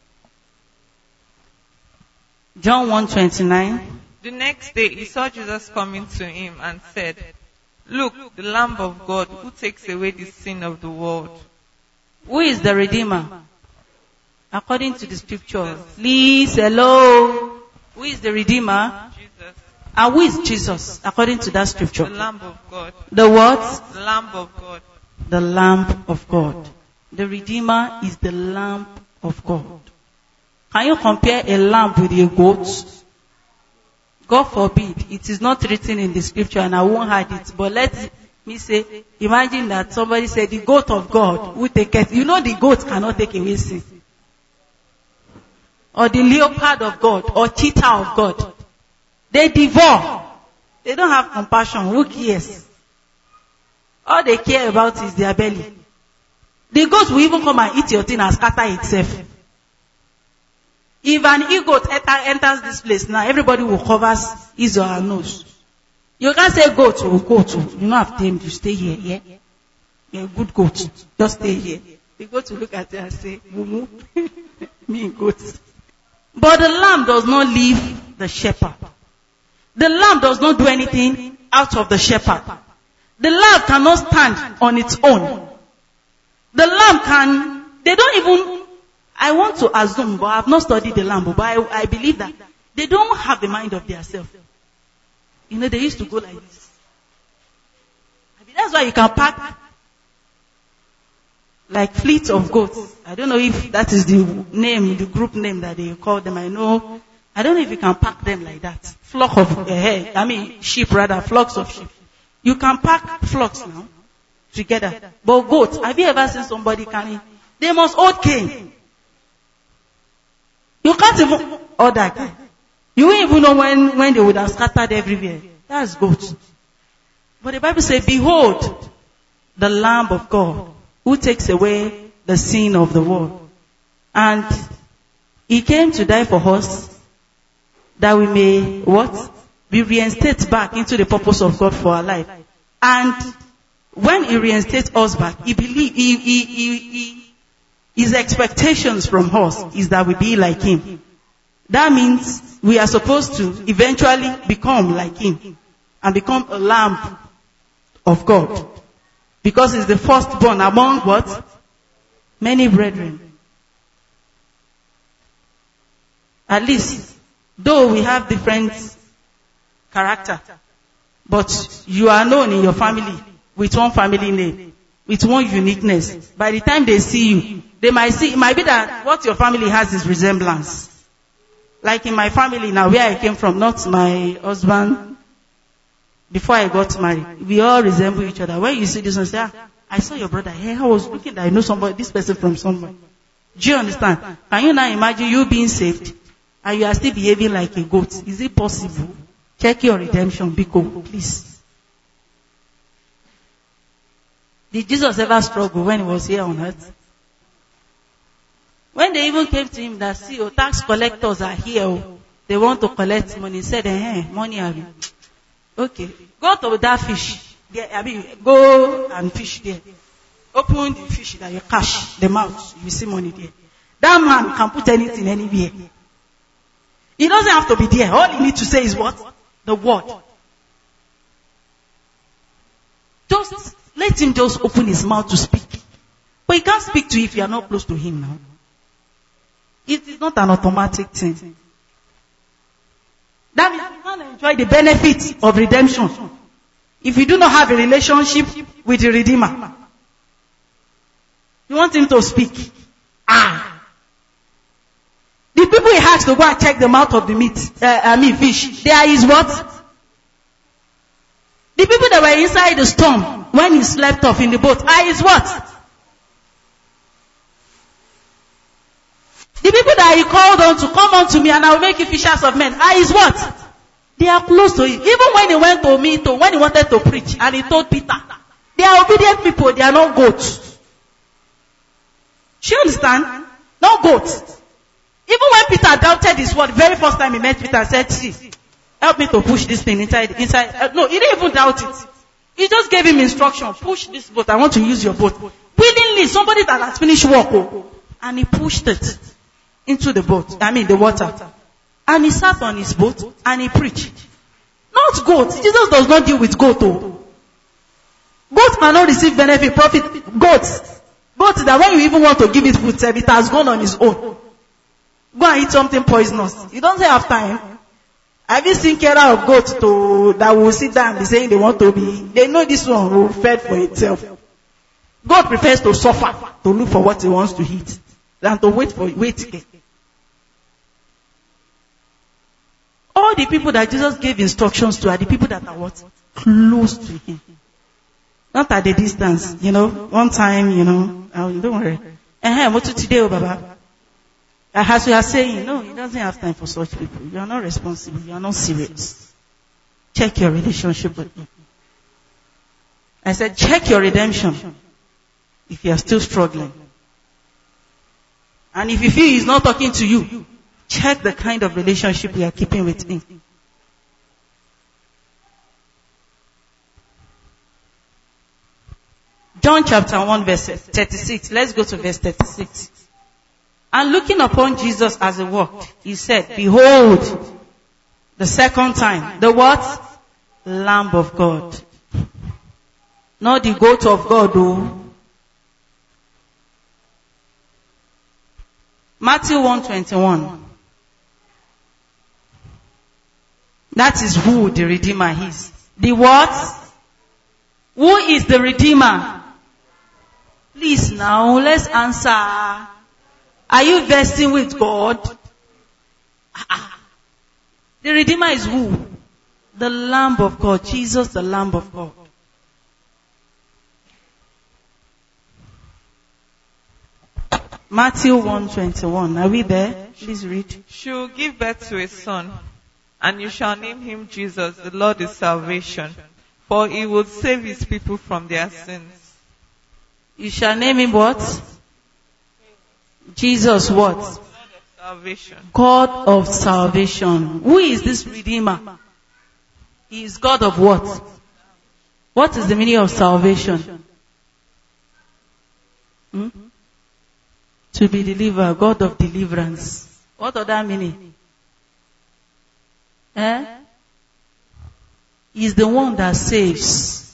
John one twenty-nine. The next day he saw Jesus coming to him and said, "Look, the Lamb of God who takes away the sin of the world." Who is the Redeemer? According to the scripture. Please, hello. Who is the Redeemer? Jesus. And who is Jesus? According to that scripture. The Lamb of God. The what? The Lamb of God. The Lamb of God. The Redeemer is the Lamb of God. Can you compare a lamb with a goat? God forbid. It is not written in the scripture and I won't hide it. But let me say, imagine that somebody said the goat of God will take it. You know the goat cannot take away sin. Or the leopard of God or cheetah of God. They devour. They don't have compassion. Who cares? All they care about is their belly. The goat will even come and eat your thing and scatter itself. If an e-goat enters this place now, everybody will cover his or her nose. You can't say goat or goat. You don't have time to stay here, yeah? You're a good goat. Just stay here. The goat will look at you and say, Mumu, me goat. But the lamb does not leave the shepherd. The lamb does not do anything out of the shepherd. The lamb cannot stand on its own. The lamb can, they don't even, I want to assume, but I have not studied the lamb, but I, I believe that they don't have the mind of themselves. You know, they used to go like this. I mean, that's why you can pack like fleets of goats. I don't know if that is the name, the group name that they call them. I know, I don't know if you can pack them like that. Flock of, uh, I mean, sheep rather, flocks of sheep. You can pack flocks now together. But goats, have you ever seen somebody carrying? They must hold cane. You can't even hold that cane. You won't even know when, when they would have scattered everywhere. That's goats. But the Bible says, behold, the Lamb of God who takes away the sin of the world. And he came to die for us that we may, what? Be reinstated back into the purpose of God for our life. And when he reinstates us back, he believe, he, he, he, he, his expectations from us is that we be like him. That means we are supposed to eventually become like him and become a lamb of God. Because he's the firstborn among what? Many brethren. At least, though we have different character, but you are known in your family with one family name, with one uniqueness. By the time they see you, they might see, it might be that what your family has is resemblance. Like in my family now, where I came from, not my husband, before I got married, we all resemble each other. When you see this one, say, ah, I saw your brother here. I was looking that I know somebody, this person from somewhere. Do you understand? Can you now imagine you being saved and you are still behaving like a goat? Is it possible? Check your redemption, Biko, please. Did Jesus ever struggle when he was here on earth? When they even came to him that, see, oh, tax collectors are here, oh, they want to collect money. He said, eh, money are you? Okay, go to that fish. There, I mean, go and fish there. Open the fish that you catch, the mouth, you see money there. That man can put anything anywhere. He doesn't have to be there. All he needs to say is what? The word. Just let him just open his mouth to speak. But he can't speak to you if you are not close to him now. It is not an automatic thing. That means you can't enjoy the benefits of redemption if you do not have a relationship with the Redeemer. You want him to speak. Ah. The people he has to go and check the mouth of the meat, uh, I mean fish, there is what? The people that were inside the storm when he slept off in the boat, ah, is what? The people that he called on to come unto me and I will make you fishers of men, ah, is what? They are close to him. Even when he went to me, to, when he wanted to preach and he told Peter, they are obedient people, they are not goats. Do you understand? No goats. Even when Peter doubted his word, very first time he met Peter and said, see, help me to push this thing inside, inside. Uh, no, he didn't even doubt it. He just gave him instruction. Push this boat. I want to use your boat. Willingly, somebody that has finished work. Oh, and he pushed it into the boat. I mean the water. And he sat on his boat and he preached. Not goat. Jesus does not deal with goat. Oh. Goat cannot receive benefit, profit. Goats. Goats that when you even want to give it food, it has gone on its own. Go and eat something poisonous. You don't have time. Have you seen care of goats to, that will sit down and be saying they want to be, they know this one will fed for itself. God prefers to suffer to look for what he wants to eat than to wait for wait. All the people that Jesus gave instructions to are the people that are what? Close to him. Not at a distance, you know. One time, you know, oh, don't worry. Uh-huh, what today, oh, Baba? As we are saying, no, he doesn't have time for such people. You are not responsible. You are not serious. Check your relationship with him. I said, check your redemption if you are still struggling. And if you feel he's not talking to you, check the kind of relationship you are keeping with him. John chapter one verse thirty-six. Let's go to verse thirty-six. And looking upon Jesus as he walked, he said, behold, the second time, the what? Lamb of God. Not the goat of God, oh. Matthew one twenty-one. That is who the Redeemer is. The what? Who is the Redeemer? Please now, let's answer. Are you vesting with God? The Redeemer is who? The Lamb of God. Jesus, the Lamb of God. Matthew one twenty-one. Are we there? Please read. She will give birth to a son, and you shall name him Jesus. The Lord is salvation, for he will save his people from their sins. You shall name him what? Jesus what? God of salvation. God of salvation. Who is this Redeemer? He is God of what? What is the meaning of salvation? Hmm? To be delivered, God of deliverance. What does that mean? Eh? He is the one that saves.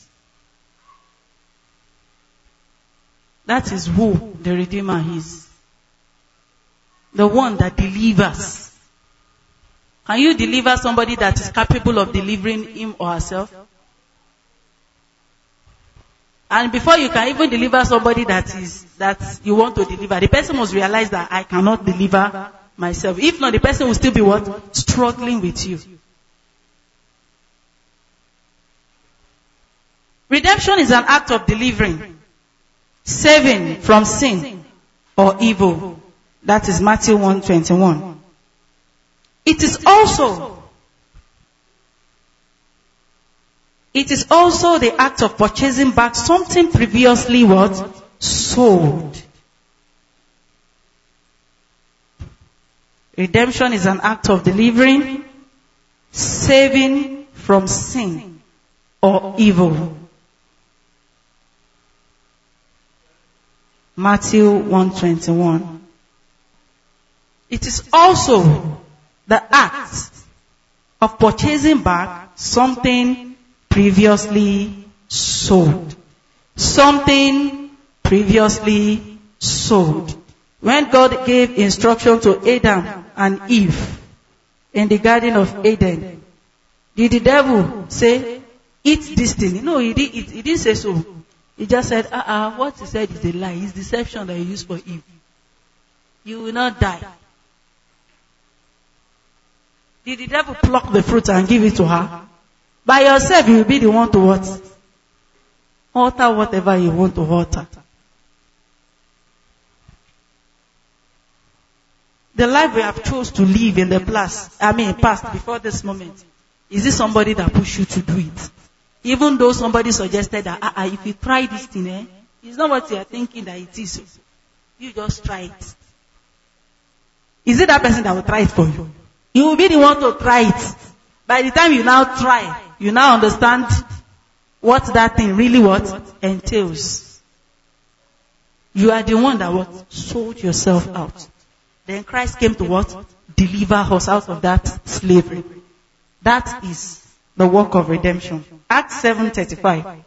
That is who the Redeemer is. The one that delivers. Can you deliver somebody that is capable of delivering him or herself? And before you can even deliver somebody that is, that you want to deliver, the person must realize that I cannot deliver myself. If not, the person will still be what? Struggling with you. Redemption is an act of delivering, saving from sin or evil. That is Matthew one twenty-one. It is also, it is also the act of purchasing back something previously what? Sold. Redemption is an act of delivering, saving from sin or evil. Matthew one twenty-one. It is also the act of purchasing back something previously sold. Something previously sold. When God gave instruction to Adam and Eve in the Garden of Eden, did the devil say, eat this thing? No, he, did, he didn't say so. He just said, uh-uh, what he said is a lie. It's deception that he used for Eve. You will not die. Did the devil pluck the fruit and give it to her? By yourself, you will be the one to what? Alter whatever you want to alter. The life we have chose to live in the past, I mean past, before this moment, is it somebody that pushed you to do it? Even though somebody suggested that, ah, uh, if you try this thing, eh, it's not what you are thinking that it is. You just try it. Is it that person that will try it for you? You will be the one to try it. By the time you now try, you now understand what that thing really what entails. You are the one that what sold yourself out. Then Christ came to what? Deliver us out of that slavery. That is the work of redemption. Acts seven thirty-five.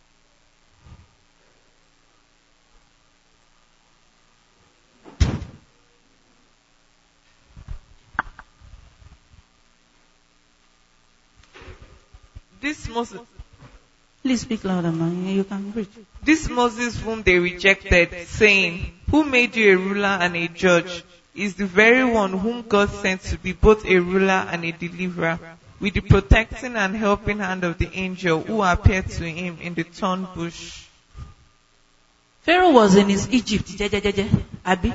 This Moses, Please speak louder, man. You can read. this Moses whom they rejected, saying, who made you a ruler and a judge, is the very one whom God sent to be both a ruler and a deliverer, with the protecting and helping hand of the angel who appeared to him in the thorn bush. Pharaoh was in his Egypt. Je, je, je, je. Abi?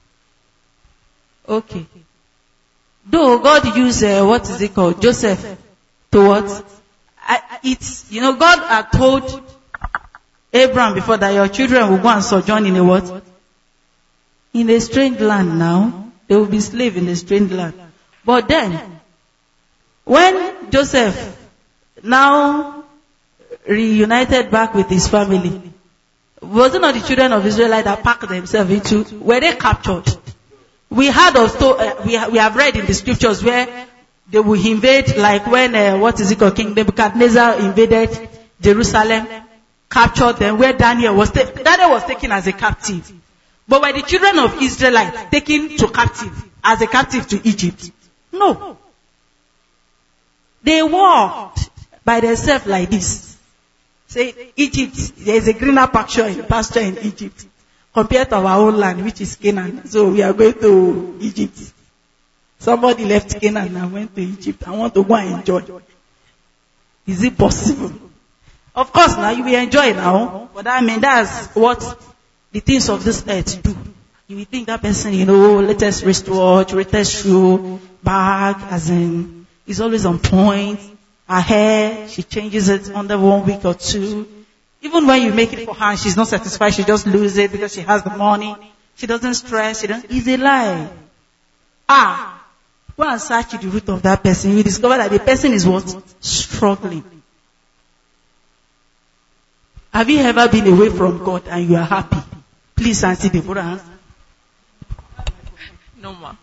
Okay. Though God used, uh, what is it called? Joseph to what? I, it's, you know, God had told Abraham before that your children will go and sojourn in a what? In a strange land now. They will be slaves in a strange land. But then, when Joseph now reunited back with his family, was it not the children of Israel that packed themselves into, were they captured? We had also, uh, we, ha- we have read in the scriptures where they will invade, like when, uh, what is it called, King Nebuchadnezzar invaded Jerusalem, captured them, where Daniel was, ta- Daniel was taken as a captive. But were the children of Israel taken to captive, as a captive to Egypt? No. They walked by themselves like this. Say, Egypt, there is a greener pasture in, pasture in Egypt, compared to our own land, which is Canaan. So we are going to Egypt. Somebody left Canaan and went to Egypt. I want to go and enjoy. Is it possible? Of course, now you will enjoy now. But I mean, that's what the things of this earth do. You will think that person, you know, latest wristwatch, latest shoe, bag, as in, is always on point. Her hair, she changes it under one week or two. Even when you make it for her, she's not satisfied. She just loses it because she has the money. She doesn't stress. She doesn't. It's a lie. Ah. Go and search the root of that person. You discover that the person is what? Struggling. Have you ever been away from God and you are happy? Please answer the put hands. No, ma.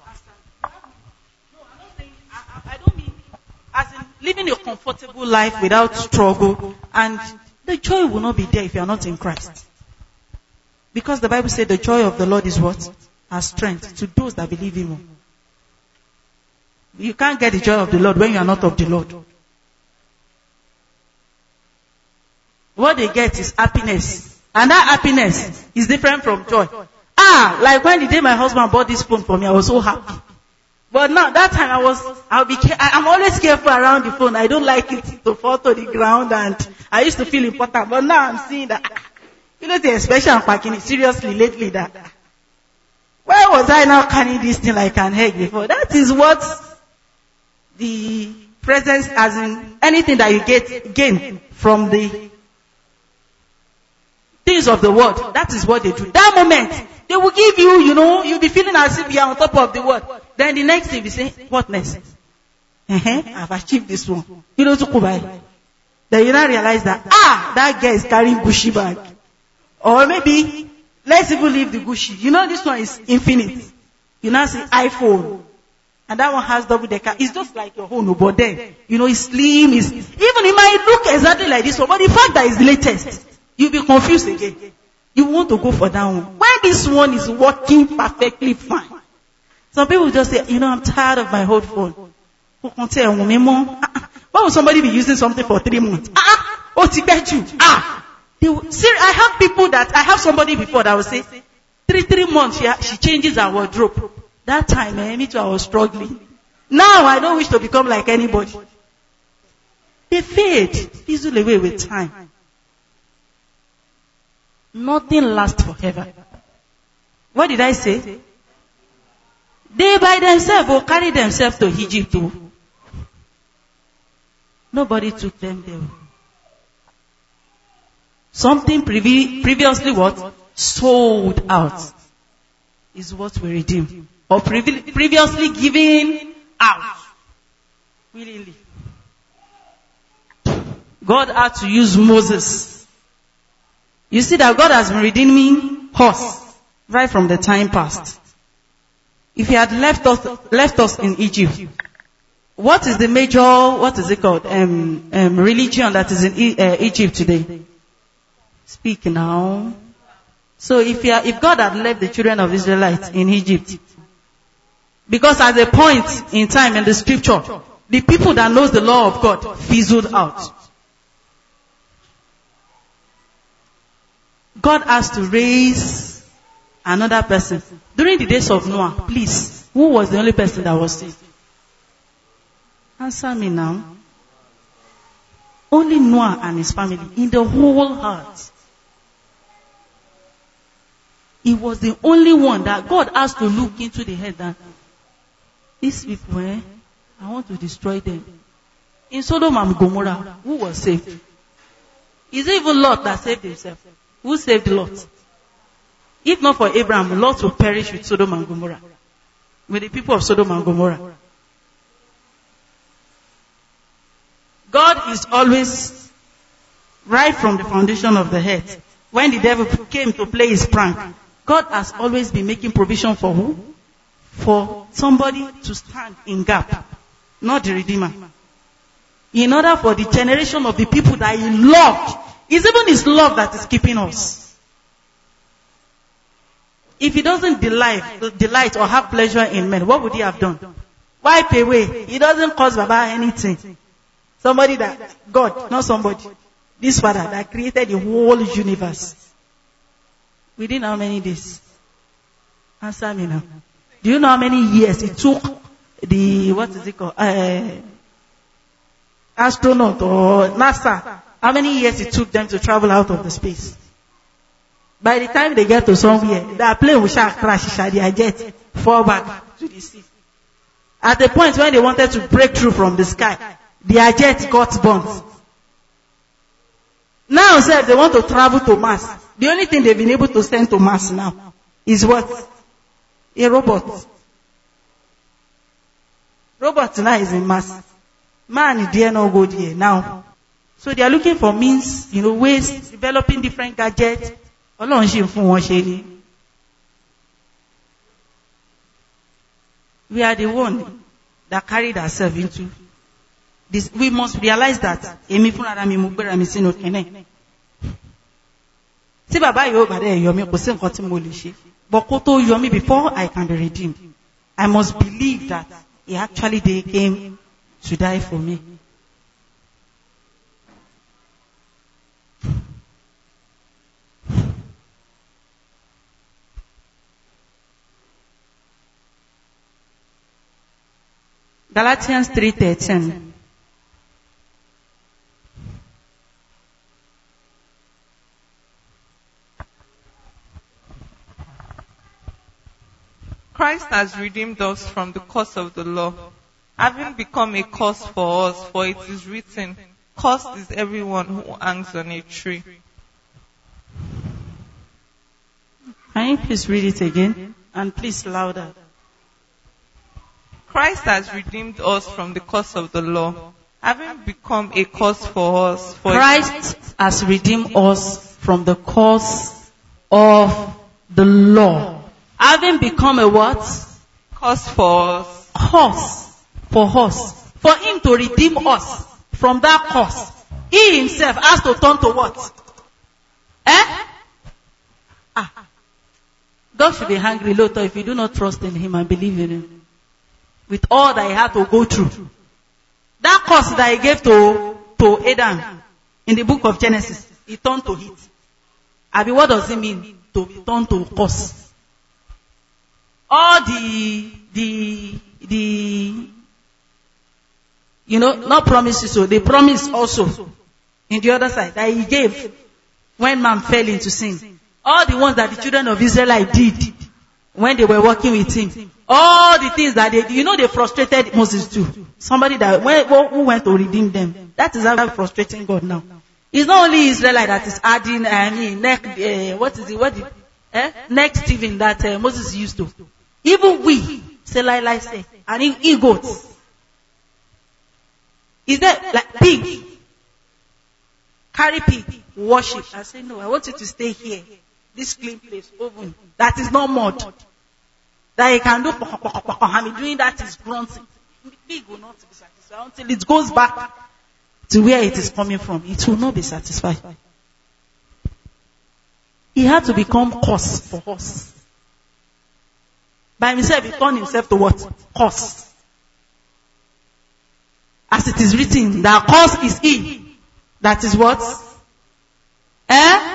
I don't mean, as in living a comfortable life without struggle, and the joy will not be there if you are not in Christ. Because the Bible said the joy of the Lord is what? Our strength to those that believe in Him. You can't get the joy of the Lord when you are not of the Lord. What they get is happiness. And that happiness is different from joy. Ah, like when the day my husband bought this phone for me, I was so happy. But now, that time I was, I'll be, I'm always careful around the phone. I don't like it to fall to the ground, and I used to feel important. But now I'm seeing that, you know, the expression I'm packing it seriously lately that, why was I now carrying this thing like an egg before? That is what the presence, as in anything that you get, gain from the things of the world. That is what they do. That moment, they will give you, you know, you'll be feeling as if you are on top of the world. Then the next thing you say, what next? Uh-huh, I've achieved this one. You know, to Kubai. Then you now realize that, ah, that guy is carrying Gucci bag. Or maybe, let's even leave the Gucci. You know, this one is infinite. You now say iPhone. And that one has double decker. It's just like your own, but then, you know, it's slim. It's, even it might look exactly like this one, but the fact that it's the latest, you'll be confused again. You want to go for that one. When this one is working perfectly fine. Some people just say, you know, I'm tired of my old phone. Why would somebody be using something for three months? Ah, oh, to get you. Ah, they will, see, I have people that, I have somebody before that will say, three, three months, she, she changes her wardrobe. That time, eh, me too, I was struggling. Now, I don't wish to become like anybody. They fade, fizzle away with time. Nothing lasts forever. What did I say? They by themselves will carry themselves to Egypt too. Nobody took them there. Something previ- previously what? Sold out is what we redeem. Or previ- previously given out. Willingly. God had to use Moses. You see that God has been redeeming us right from the time past. If he had left us, left us in Egypt, what is the major, what is it called, um, um, religion that is in e- uh, Egypt today? Speak now. So if, you are, if God had left the children of Israelites in Egypt, because at a point in time in the scripture, the people that knows the law of God fizzled out. God has to raise another person. During the days of Noah, please, who was the only person that was saved? Answer me now. Only Noah and his family in the whole earth. He was the only one that God has to look into the head that these people, eh, I want to destroy them. In Sodom and Gomorrah, who was saved? Is it even Lot that saved himself? Who saved Lot? If not for Abraham, Lot would perish with Sodom and Gomorrah. With the people of Sodom and Gomorrah. God is always right from the foundation of the earth. When the devil came to play his prank, God has always been making provision for who? For somebody to stand in gap, not the Redeemer. In order for the generation of the people that he loved, it's even his love that is keeping us. If he doesn't delight, delight or have pleasure in men, what would he have done? Wipe away. He doesn't cause Baba anything. Somebody that, God, not somebody. This Father that created the whole universe. Within how many days? Answer me now. Do you know how many years it took the, what is it called? Uh, astronaut or NASA. How many years it took them to travel out of the space? By the time they get to somewhere, their plane will shall crash, shall their jet fall back to the sea. At the point when they wanted to break through from the sky, their jet got burnt. Now, sir, they want to travel to Mars. The only thing they've been able to send to Mars now is what? A robot. Robot now is in Mars. Man, dare not go there now. So they are looking for means, you know, ways, developing different gadgets. We are the one that carried ourselves into this. We must realize that. See, Baba, you over there, you're me, but koto yomi before I can be redeemed, I must believe that he actually they came to die for me. Galatians three thirteen. Christ has redeemed us from the curse of the law, having become a curse for us, for it is written, cursed is everyone who hangs on a tree. Can you please read it again? And please louder. Christ has redeemed us from the curse of the law, having become a curse for us. For Christ has redeemed us from the curse of the law. Having become a what? Curse for us. Curse for us. For him to redeem us from that curse, he himself has to turn to what? Eh? Ah. God should be hungry, Lord, if you do not trust in him and believe in him. With all that he had to go through. That curse that he gave to, to Adam in the book of Genesis, he turned to it. I mean, what does it mean to turn to curse? All the, the, the, you know, not promises, so they promise also in the other side that he gave when man fell into sin. All the ones that the children of Israel did when they were working with him. All the things that they, you know, they frustrated Moses too. Somebody that who went to redeem them. That is how frustrating God now. It's not only Israelite that is adding, I mean, neck, uh, what is it, what is eh? Next Stephen that uh, Moses used to. Even we, say like, like say, and he goats. Is that like pig? carry pig, wash it. I say, no, I want you to stay here. This clean place, oven. That is not mud. That you can do, I'm doing that is grunting. Pig will not be satisfied until it goes back to where it is coming from. It will not be satisfied. He had to become coarse for us. By himself, he turned himself to what? Coarse. As it is written, that coarse is he. That is what? Eh?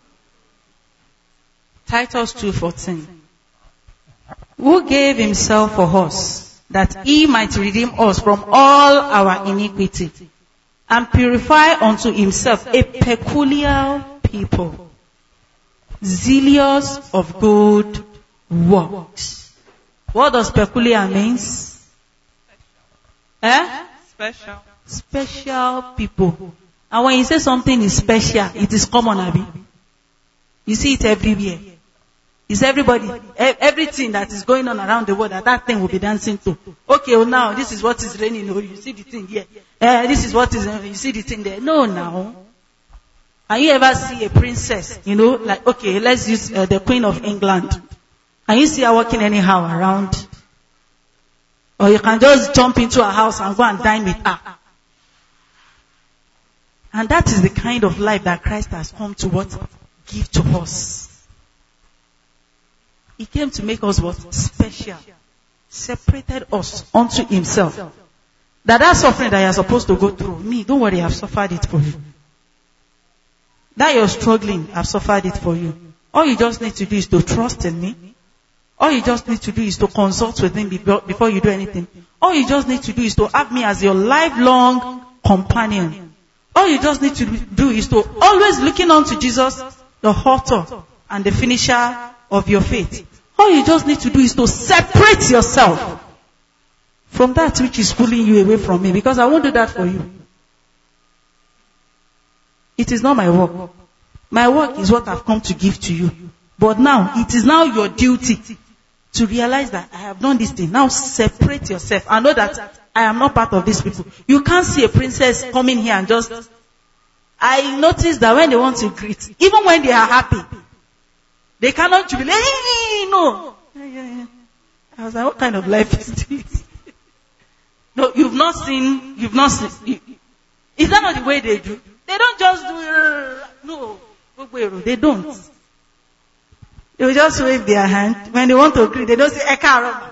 Titus two fourteen. Who gave himself for us, that he might redeem us from all our iniquity, and purify unto himself a peculiar people, zealous of good works. What does peculiar means? Eh? Special. Special people. And when you say something is special, it is common, Abi. You see it everywhere. It's everybody, everything that is going on around the world that that thing will be dancing to. Okay, well now, this is what is raining. Oh, you see the thing here. Uh, this is what is, uh, you see the thing there. No, now. And you ever see a princess, you know, like, okay, let's use uh, the Queen of England. And you see her walking anyhow around. Or you can just jump into a house and go and dine with her. And that is the kind of life that Christ has come to what? Give to us. He came to make us what? Special. Separated us unto himself. That that suffering that you are supposed to go through, me, don't worry, I've suffered it for you. That you're struggling, I've suffered it for you. All you just need to do is to trust in me. All you just need to do is to consult with him before you do anything. All you just need to do is to have me as your lifelong companion. All you just need to do is to always looking on to Jesus, the author and the finisher of your faith. All you just need to do is to separate yourself from that which is pulling you away from me, because I won't do that for you. It is not my work. My work is what I've come to give to you. But now, it is now your duty to realize that I have done this thing. Now separate yourself and know that I am not part of these people. You can't see a princess coming here and just... I noticed that when they want to greet, even when they are happy, they cannot jubilate. Hey, no. I was like, what kind of life is this? No, you've not seen, you've not seen. You, is that not the way they do? They don't just do, uh, no, they don't. They will just wave their hand. When they want to greet, they don't say, Eka.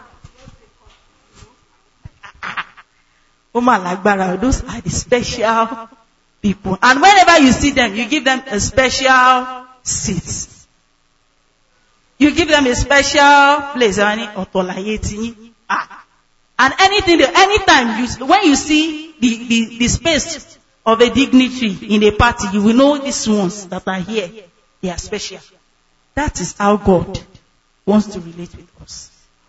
Those are the special people. And whenever you see them, you give them a special seat. You give them a special place. And anything, anytime you, when you see the, the, the space of a dignitary in a party, you will know these ones that are here. They are special. That is how God wants to relate with us.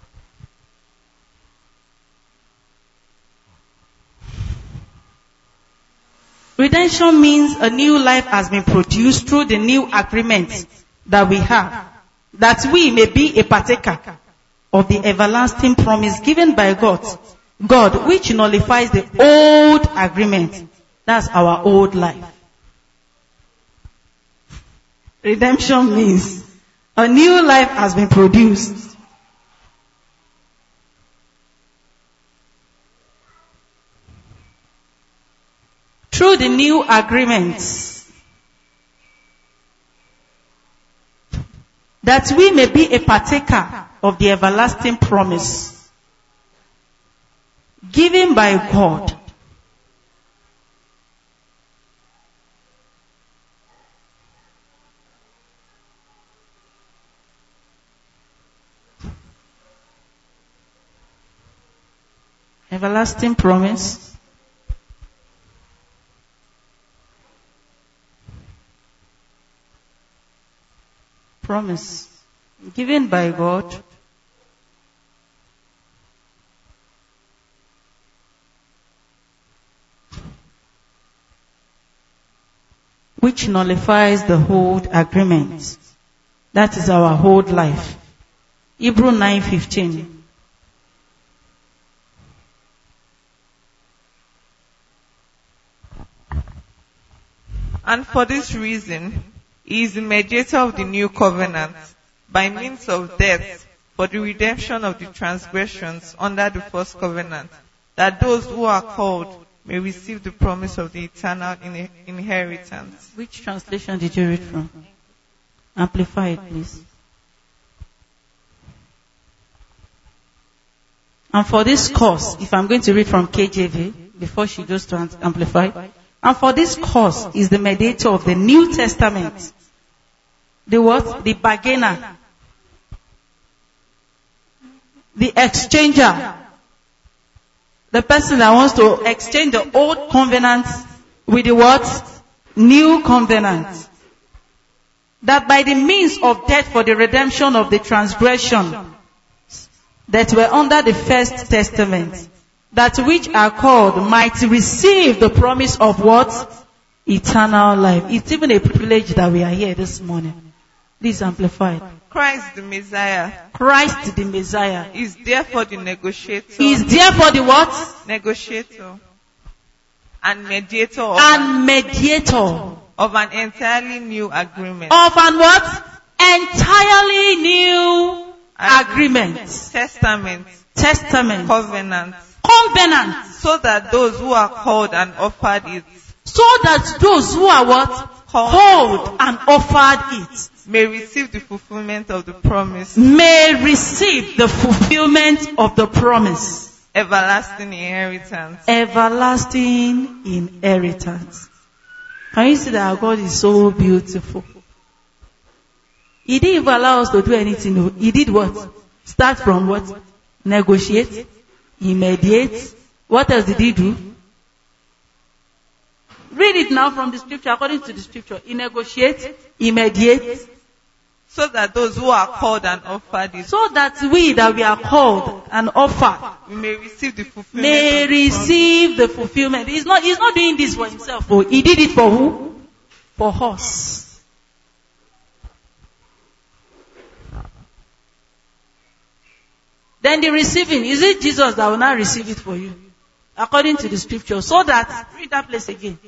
Redemption means a new life has been produced through the new agreement that we have, that we may be a partaker of the everlasting promise given by God, God, which nullifies the old agreement. That's our old life. Redemption means a new life has been produced. Through the new agreements, that we may be a partaker of the everlasting promise given by God. Everlasting promise. Promise given by God, which nullifies the old agreement. That is our old life. Hebrews nine fifteen. And for this reason, he is the mediator of the new covenant, by means of death, for the redemption of the transgressions under the first covenant, that those who are called may receive the promise of the eternal in- inheritance. Which translation did you read from? Amplify it, please. And for this cause, if I'm going to read from K J V, before she goes to amplify, and for this cause is the mediator of the New Testament. The what? The bargainer. The exchanger. The person that wants to exchange the old covenant with the what? New covenant. That by the means of death for the redemption of the transgression that were under the first testament, that which are called might receive the promise of what? Eternal life. It's even a privilege that we are here this morning. Please amplify it. Christ the Messiah. Christ the Messiah. Is therefore the negotiator. He is therefore the what? Negotiator. And mediator of, And mediator. of an entirely new agreement. Of an what? Entirely new agreement. Testament. Testament. Covenant. Covenant. So that those who are called and offered it. So that those who are what? Called and offered it. May receive the fulfillment of the promise. May receive the fulfillment of the promise. Everlasting inheritance. Everlasting inheritance. Can you see that our God is so beautiful? He didn't even allow us to do anything. He did what? Start from what? Negotiate. He mediates. What else did he do? Read it now from the scripture, according to the scripture. He negotiates. He mediates. So that those who are called and offered it. So that we that we are called and offered. We may receive the fulfillment. May receive the fulfillment. He's not, he's not doing this for himself. Oh, he did it for who? For us. Then the receiving, is it Jesus that will not receive it for you? According to the scripture. So that, read that place again.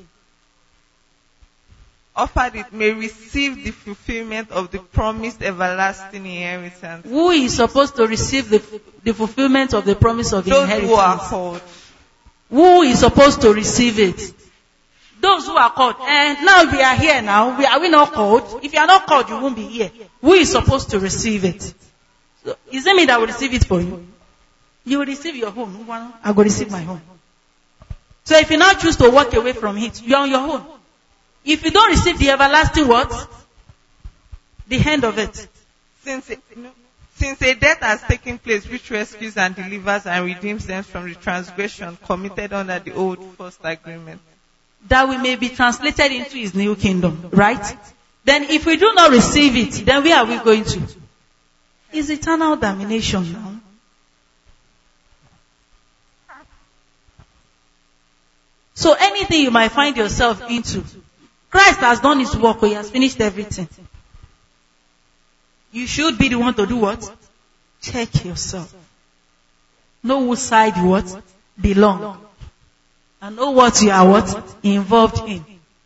Offered it may receive the fulfillment of the promised everlasting inheritance. Who is supposed to receive the, the fulfillment of the promise of the Those inheritance? who are called. Who is supposed to receive it? Those who are called. And now we are here now. We, are we not called? If you are not called, you won't be here. Who is supposed to receive it? So, is it me that will receive it for you? You will receive your home. I will receive my home. So if you now choose to walk away from it, you are on your own. If you don't receive the everlasting what? The end of it. Since, since a death has taken place which rescues and delivers and redeems them from the transgression committed under the old first agreement. That we may be translated into his new kingdom. Right? Then if we do not receive it, then where are we going to? It's eternal damnation now. So anything you might find yourself into, Christ has done his work, he has finished everything. You should be the one to do what? Check yourself. Know whose side you what? Belong. And know what you are what? Involved in.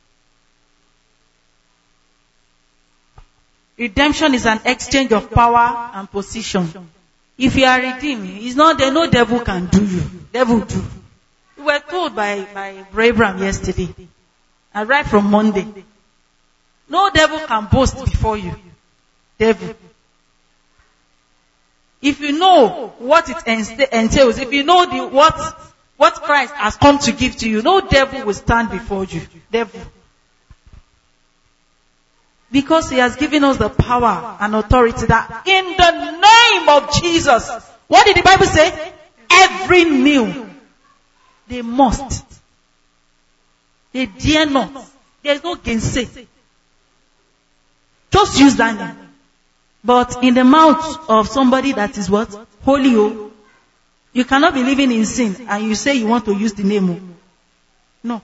Redemption is an exchange of power and position. If you are redeemed, it's not that no devil can do you. Devil do. We were told by, by Abraham yesterday, and right from Monday, no devil can boast before you. Devil. If you know what it entails, if you know the, what, what Christ has come to give to you, no devil will stand before you. Devil. Because he has given us the power and authority that in the name of Jesus, what did the Bible say? Every knee, they must. They dare not. There is no gainsay. Just use that name. But in the mouth of somebody that is what? Holy. You cannot be living in sin and you say you want to use the name. No.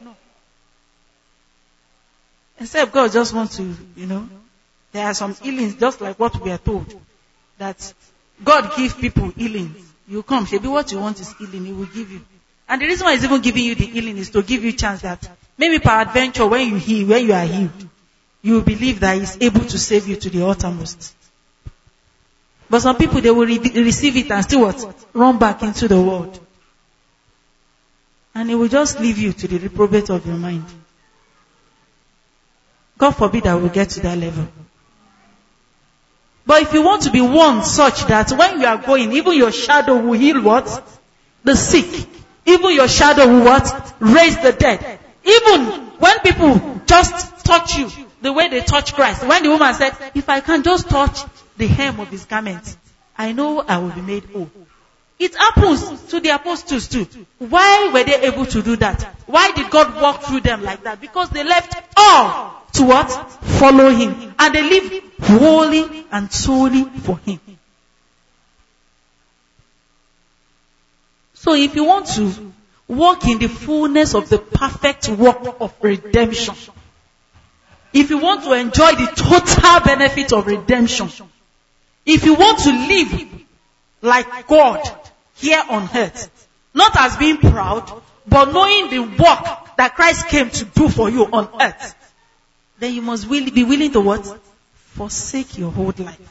Except God just wants to, you know, there are some healings just like what we are told. That God gives people healings. You come, maybe what you want is healing, He will give you. And the reason why He's even giving you the healing is to give you a chance that Maybe peradventure, when you heal, when you are healed, you believe that He's able to save you to the uttermost. But some people, they will re- receive it and still what? Run back into the world. And it will just leave you to the reprobate of your mind. God forbid that we get to that level. But if you want to be one such that when you are going, even your shadow will heal what? The sick. Even your shadow will what? Raise the dead. Even when people just touch you, the way they touch Christ. When the woman said, if I can just touch the hem of His garment, I know I will be made whole. It happens to the apostles too. Why were they able to do that? Why did God walk through them like that? Because they left all to what? Follow Him. And they lived wholly and solely for Him. So if you want to walk in the fullness of the perfect work of redemption, if you want to enjoy the total benefit of redemption, if you want to live like God here on earth, not as being proud, but knowing the work that Christ came to do for you on earth, then you must will, be willing to what? Forsake your whole life.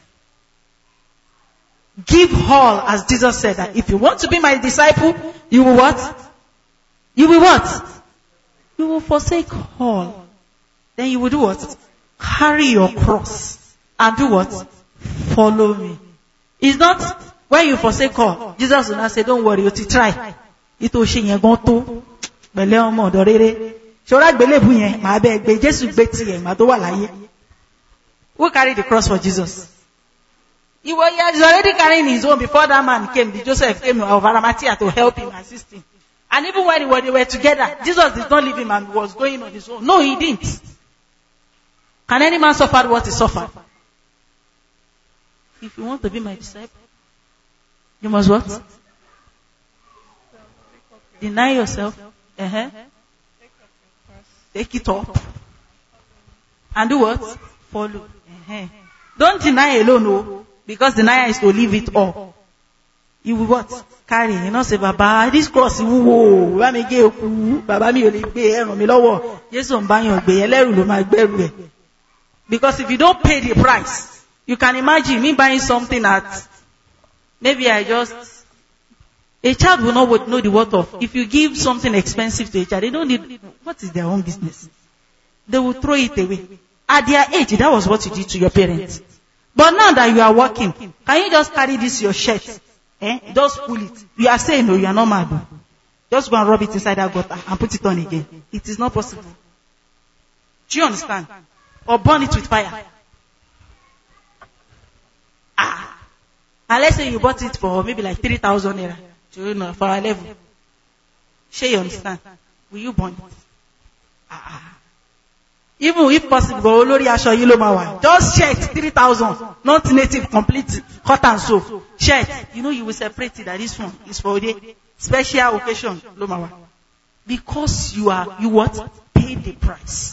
Give all, as Jesus said, that if you want to be my disciple, you will what? You will what? You will forsake all. Then you will do what? Carry your cross and do what? Follow me. It's not when you forsake all. Jesus will not say, don't worry, you will try. Ito ṣe yẹn gan tó. Bẹ̀lẹ́ ọmọ ọ̀dọ̀ rere. Ṣọ́ra gbélébù yẹn, màá bẹ́ẹ̀ gbé Jésù gbé tiẹ̀, màá tó wà láyé. Who carried the cross for Jesus? He was, he was already carrying his own before that man came. The Joseph came of Arimathea to help him, assist him. And even when they were together, Jesus did not leave him and was going on his own. No, he didn't. Can any man suffer what he suffered? If you want to be my disciple, you must what? Deny yourself. Uh-huh. Take it up. And do what? Follow. Uh-huh. Don't deny alone, no. Because denial is to leave it all. You will what? Carry. You know, say, Baba, this cross, whoa, let me get you. Baba, me, only pay, I don't know. Yes, I'm buying your bay, because if you don't pay the price, you can imagine me buying something at, maybe I just, a child will not know the worth of. If you give something expensive to a child, they don't need, what is their own business? They will throw it away. At their age, that was what you did to your parents. But now that you are working, can you just carry this your shirt? Eh? Just pull it. You are saying, no, you are not mad. Just go and rub it inside that gutter and put it on again. It is not possible. Do you understand? Or burn it with fire. Ah. And let's say you bought it for maybe like three thousand naira. You know, for a level. Sure, you understand? Will you burn it? Ah. Even if possible, just check three thousand, not native, complete, cut and sew. Check. You know, you will separate it that this one is for a special occasion. Because you are, you what? Pay the price.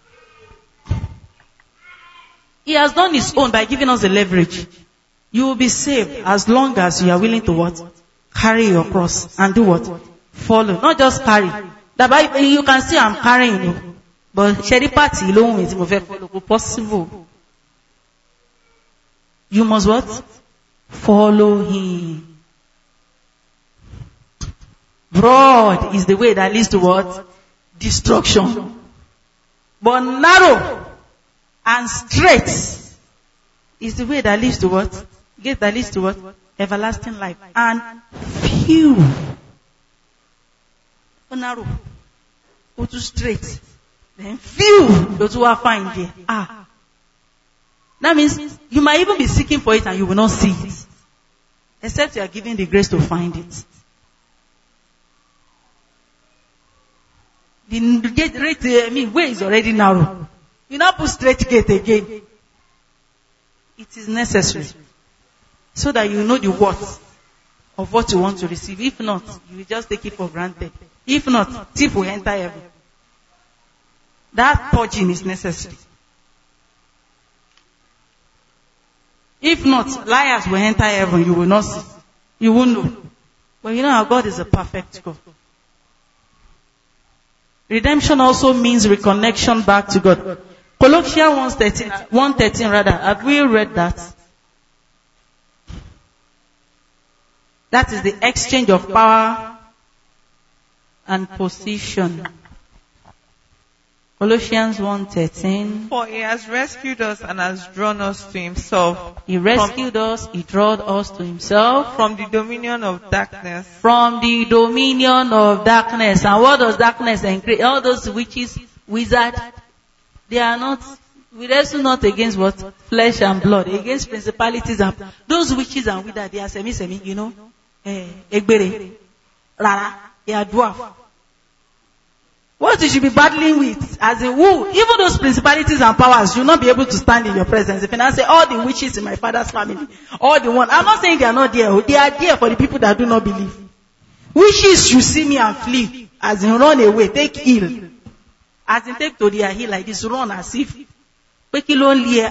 He has done his own by giving us the leverage. You will be saved as long as you are willing to what? Carry your cross and do what? Follow. Not just carry. That you can see I'm carrying you. But Sherry party alone is possible. You must what? Follow Him. Broad is the way that leads to what? Destruction. But narrow and straight is the way that leads to what? Gate that leads to what? Everlasting life. And few. Go narrow. Go too straight. Then few those who are fine there. Ah. That means you might even be seeking for it and you will not see it. Except you are given the grace to find it. The gate rate, I mean, way is already narrow. You now put straight gate again. It is necessary. So that you know the worth of what you want to receive. If not, you will just take it for granted. If not, thief will enter heaven. That purging is necessary. If not, liars will enter heaven. You will not see. You won't know. But you know our God is a perfect God. Redemption also means reconnection back to God. Colossians one thirteen rather. Have we read that? That is the exchange of power and position. Colossians one thirteen. For he has rescued us and has drawn us to himself. He rescued from, us, he drawed us to himself. From the dominion of darkness. From the dominion of darkness. And what does darkness include? All those witches, wizards, they are not, we wrestle not against what? Flesh and blood. Against principalities and, those witches and wizards, they are semi-semi, you know. Eh, Egbere, Rara, they are dwarf. What you should be battling with, as in who, even those principalities and powers, you'll not be able to stand in your presence. If I say all the witches in my father's family, all the one, I'm not saying they are not there. They are there for the people that do not believe. Witches should see me and flee, as in run away, take ill. As in take to their heel like this, run as if. Do you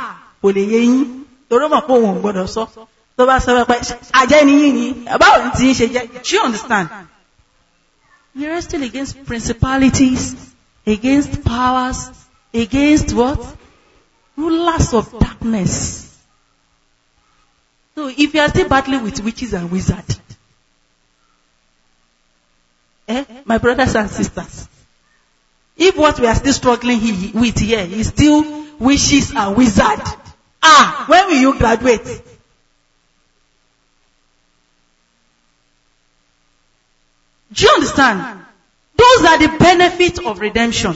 understand? We are still against principalities, against powers, against what? Rulers of darkness. So if you are still battling with witches and wizards, eh, my brothers and sisters, if what we are still struggling he, with here is still witches and wizards, ah, when will you graduate? Do you understand? Those are the benefits of redemption.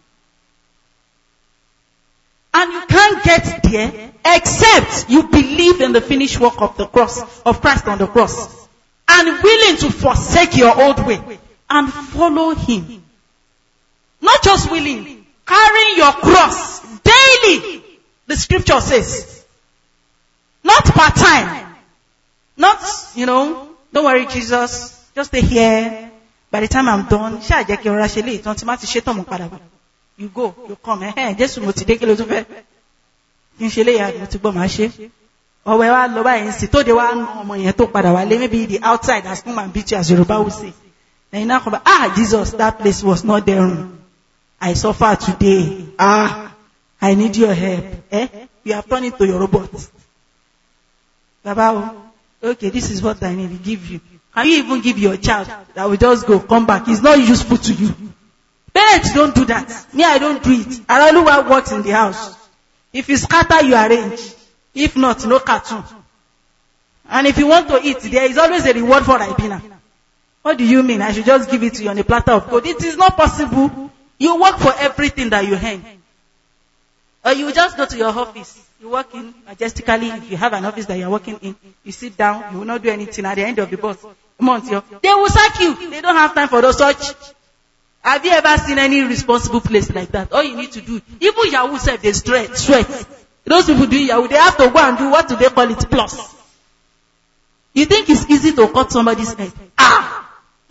And you can't get there except you believe in the finished work of the cross, of Christ on the cross. And willing to forsake your old way and follow him. Not just willing, carrying your cross daily, the scripture says. Not part-time. Not, you know, don't worry Jesus, just stay here. By the time I'm done, you go, you come, eh, just to take a little bit. Maybe the outside has come and beat you, as Yoruba will say. Then you now come back, ah, Jesus, that place was not there. I suffer today. Ah, I need your help. Eh? You have turned into your robot. Baba, okay, this is what I need to give you. Can you even give your child that will just go, come back? It's not useful to you. Parents don't do that. Me, I don't do it. Araluwa works in the house. If you scatter, you arrange. If not, no cartoon. And if you want to eat, there is always a reward for Ribena. What do you mean? I should just give it to you on a platter of gold? It is not possible. You work for everything that you earn. Or you just go to your office. You work in majestically. If you have an office that you are working in, you sit down. You will not do anything at the end of the bus. Month, they will sack you. They don't have time for those such. Have you ever seen any responsible place like that? All you need to do, even Yahoo said they sweat, sweat. Those people do Yahoo, they have to go and do, what do they call it, plus. You think it's easy to cut somebody's head? Ah!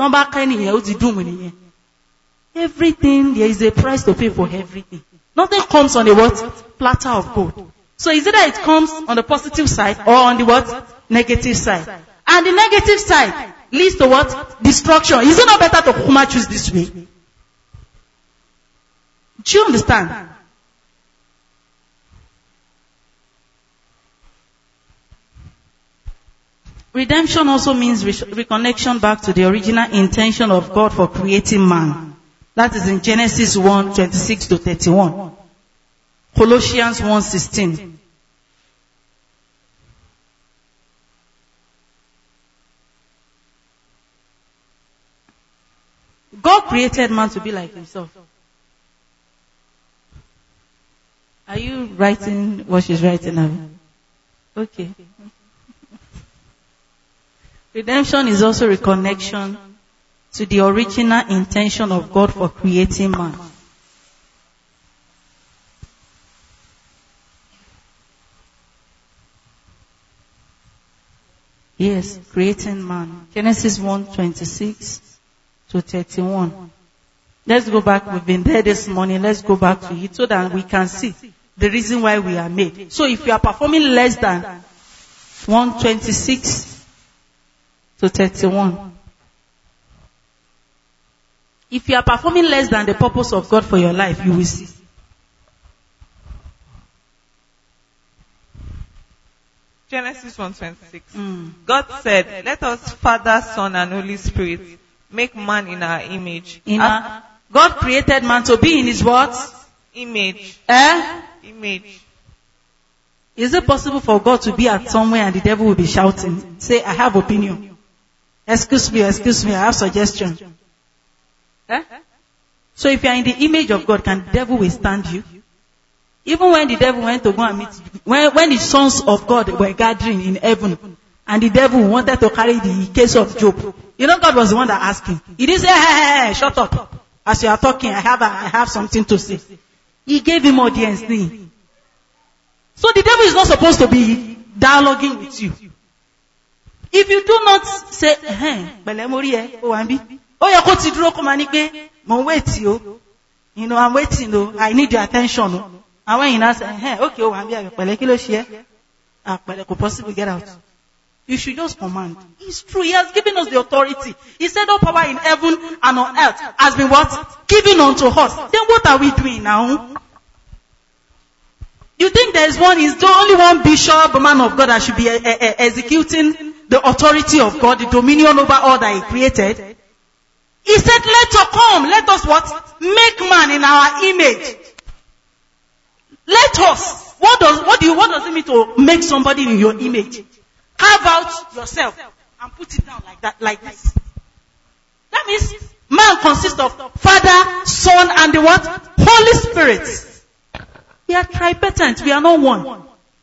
Everything, there is a price to pay for everything. Nothing comes on a what? Platter of gold. So is it that it comes on the positive side or on the what? Negative side. And the negative side leads to what? Destruction. Is it not better to Kuma choose this way? Do you understand? Redemption also means reconnection back to the original intention of God for creating man. That is in Genesis one, twenty-six to thirty-one. Colossians one, sixteen. God created man to be like himself. Are you writing what she's writing now? Okay. Redemption is also reconnection to the original intention of God for creating man. Yes, creating man. Genesis one, twenty-six to thirty-one. Let's go back. We've been there this morning. Let's go back to it so that we can see the reason why we are made. So if you are performing less than one twenty-six to thirty-one. If you are performing less than the purpose of God for your life, you will see. Genesis one twenty-six. Mm. God said, let us Father, Son, and Holy Spirit make man in our image. In As- our, God created man to be in his what? image. Eh? Image. Is it possible for God to be at somewhere and the devil will be shouting? Say, I have opinion. Excuse me, excuse me, I have suggestion. Eh? So if you are in the image of God, can the devil withstand you? Even when the devil went to go and meet, when, when the sons of God were gathering in heaven, and the devil wanted to carry the case of Job, you know God was the one that asked him. He didn't say, hey, hey, hey, shut up. As you are talking, I have, a, I have something to say. He gave him audience. So the devil is not supposed to be dialoguing with you. If you do not say, hey, oh, you're going to draw come and say, wait, you know, I'm waiting, though. I need your attention. And when you now say, hey, okay, oh, I'm here, ah, but I could possibly get out. You should just command. It's true. He has given us the authority. He said all power in heaven and on earth has been what? Given unto us. Then what are we doing now? You think there is one, is there only one bishop, man of God that should be uh, uh, executing the authority of God, the dominion over all that he created? He said, let us come, let us what? Make man in our image. Let us. What does, what do you, what does it mean to make somebody in your image? Carve out yourself and put it down like that, like this. That means man consists of Father, Son, and the what? Holy Spirit. We are tripartite. We are not one.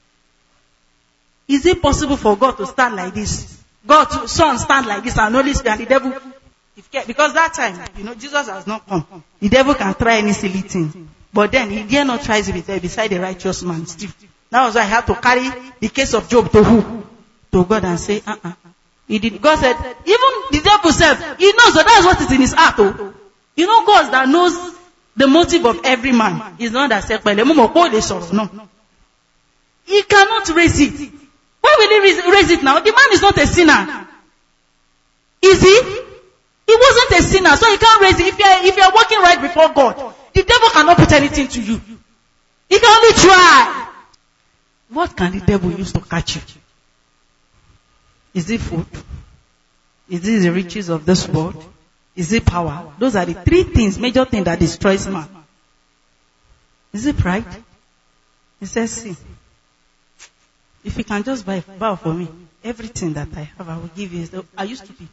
Is it possible for God to stand like this? God to Son stand like this and Holy Spirit and the devil? If, because that time, you know, Jesus has not come. The devil can try any silly thing. But then he dare not try it beside the righteous man still. That was why I had to carry the case of Job to who? To God and say, uh-uh. He did. God said, even the devil said, he knows that that's what is in his heart. Oh. You know God that knows the motive of every man. He's not that said, no. He cannot raise it. Why will he raise, raise it now? The man is not a sinner. Is he? He wasn't a sinner, so he can't raise it. If you're, if you're walking right before God, the devil cannot put anything to you. He can only try. What can the devil use to catch you? Is it food? Is it the riches of this world? Is it power? Those are the three things, major things that destroys man. Is it pride? He says, see, if you can just buy, bow for me, everything that I have, I will give you. Are you stupid?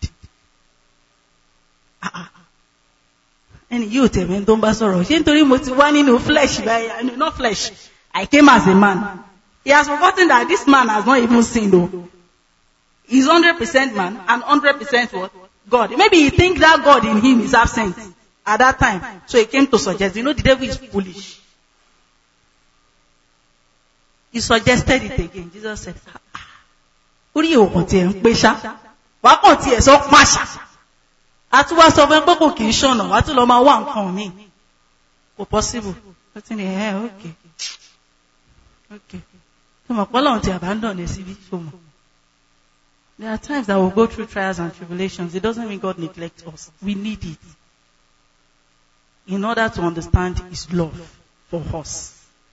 Ah, ah. And you tell me, don't sorrow. She told him, one in no flesh, not flesh. I came as a man. He has forgotten that this man has not even sinned, though. He's one hundred percent man and one hundred percent what? God. Maybe he thinks that God in him is absent at that time. So he came to suggest, you know, the devil is foolish. He suggested it again. Jesus said, what do you want to say? What want to say? Masha. Atuwa sọ fún pé kò kì í ṣọ̀nà, wá tún lọ máa wá nǹkan mi. Kò possible. Ó ti ní ẹ̀ okay. Okay. Ṣé mo pọ́ lọ́run ti abandon ẹ̀ síbí? Ṣé mo? There are times that we'll go through trials and tribulations. It doesn't mean God neglects us. We need it in order to understand His love for us.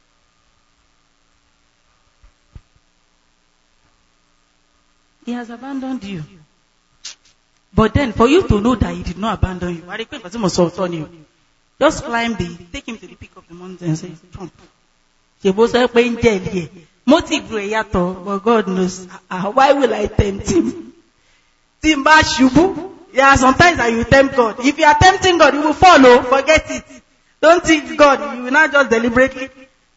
He has abandoned you. But then, for you to know that He did not abandon you, just climb the, take him to the peak of the mountain and say, jump. Motive but God knows. Uh, why will I tempt him? Timba shubu. Yeah, sometimes I will tempt God. If you are tempting God, you will follow. Forget it. Don't think God. You will not just deliberately.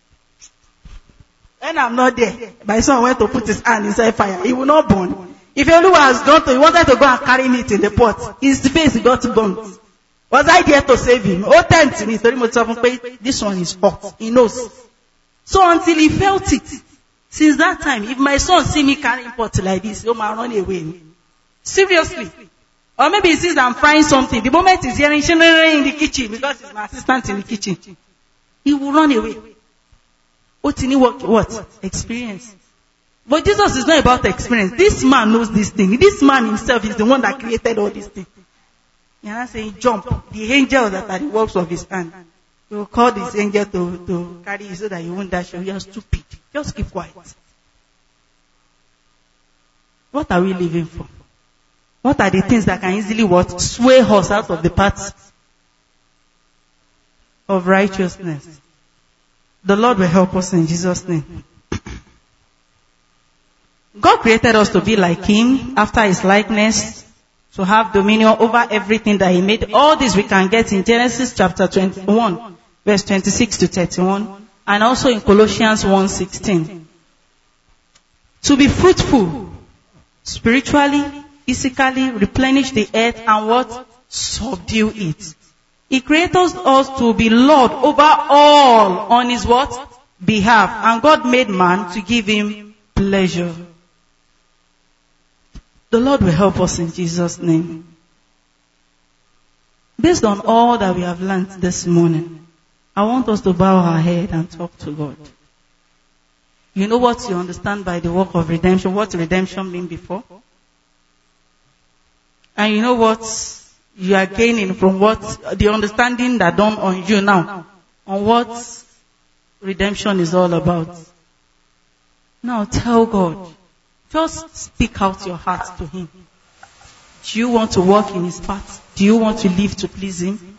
When I'm not there, my son went to put his hand inside fire. He will not burn. If Oluwa has gone to, he wanted to go and carry meat in the pot. His face got burnt. Was I there to save him? Oh, tempt me. This one is hot. He knows. So until he felt it, since that time, if my son see me carrying pot like this, he might run away. Seriously. Or maybe he sees I'm frying something. The moment he's hearing in the kitchen, because he's my assistant in the kitchen, he will run away. What in what? What? Experience. But Jesus is not about experience. This man knows this thing. This man himself is the one that created all these things. You're not saying jump. The angels that are the works of his hand. He will call this angel to, to carry you so that you won't dash. You are stupid. Just keep quiet. What are we living for? What are the things that can easily what? Sway us out of the path of righteousness? The Lord will help us in Jesus' name. God created us to be like Him, after His likeness, to have dominion over everything that He made. All this we can get in Genesis chapter twenty-one, verse twenty-six to thirty-one, and also in Colossians one sixteen. To be fruitful, spiritually, physically, replenish the earth and what? Subdue it. He created us to be Lord over all on His what? Behalf. And God made man to give him pleasure. The Lord will help us in Jesus' name. Based on all that we have learned this morning, I want us to bow our head and talk to God. You know what you understand by the work of redemption, what redemption means before? And you know what you are gaining from what, the understanding that done on you now, on what redemption is all about. Now tell God, just speak out your heart to Him. Do you want to walk in His path? Do you want to live to please Him?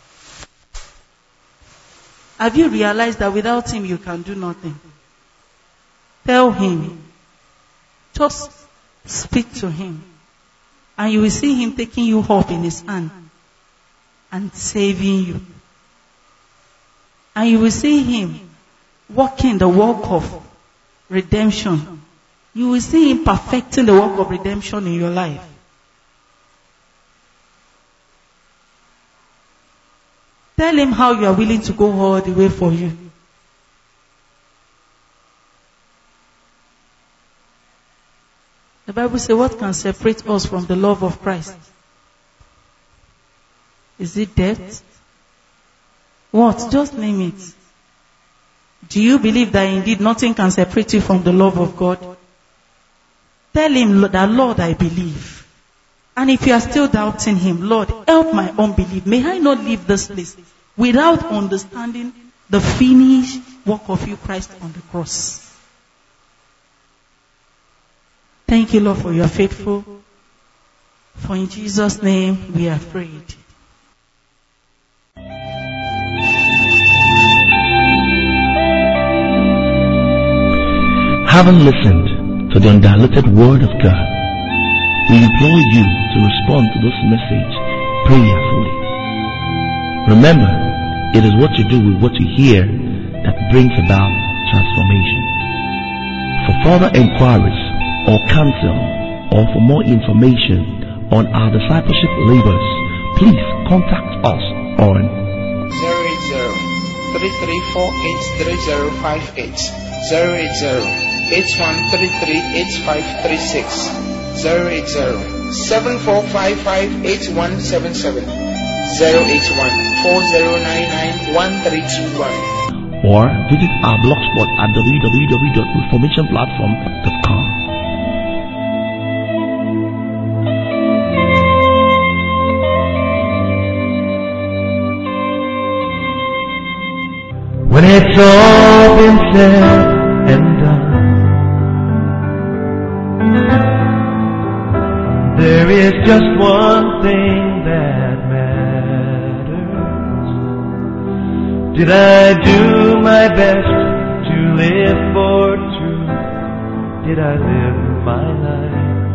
Have you realized that without Him you can do nothing? Tell Him. Just speak to Him. And you will see Him taking you up in His hand and saving you. And you will see Him walking the walk of redemption. You will see Him perfecting the work of redemption in your life. Tell Him how you are willing to go all the way for you. The Bible says, what can separate us from the love of Christ? Is it death? What? Just name it. Do you believe that indeed nothing can separate you from the love of God? Tell Him that, Lord, I believe. And if you are still doubting Him, Lord, help my unbelief. May I not leave this place without understanding the finished work of you, Christ, on the cross. Thank you, Lord, for you are faithful. For in Jesus' name we are prayed. Having listened to the undiluted Word of God, we implore you to respond to this message prayerfully. Remember, it is what you do with what you hear that brings about transformation. For further inquiries or counsel, or for more information on our discipleship labors, please contact us on zero eight zero, three three four eight three zero five eight, zero eight zero, eight one three three eight five three six, zero eight zero, seven four five five eight one seven seven, zero eight one, four zero nine nine one three two one. Or visit our blogspot at w w w dot reformation platform dot com. When it's all been said and done, there is just one thing that matters. Did I do my best to live for truth? Did I live my life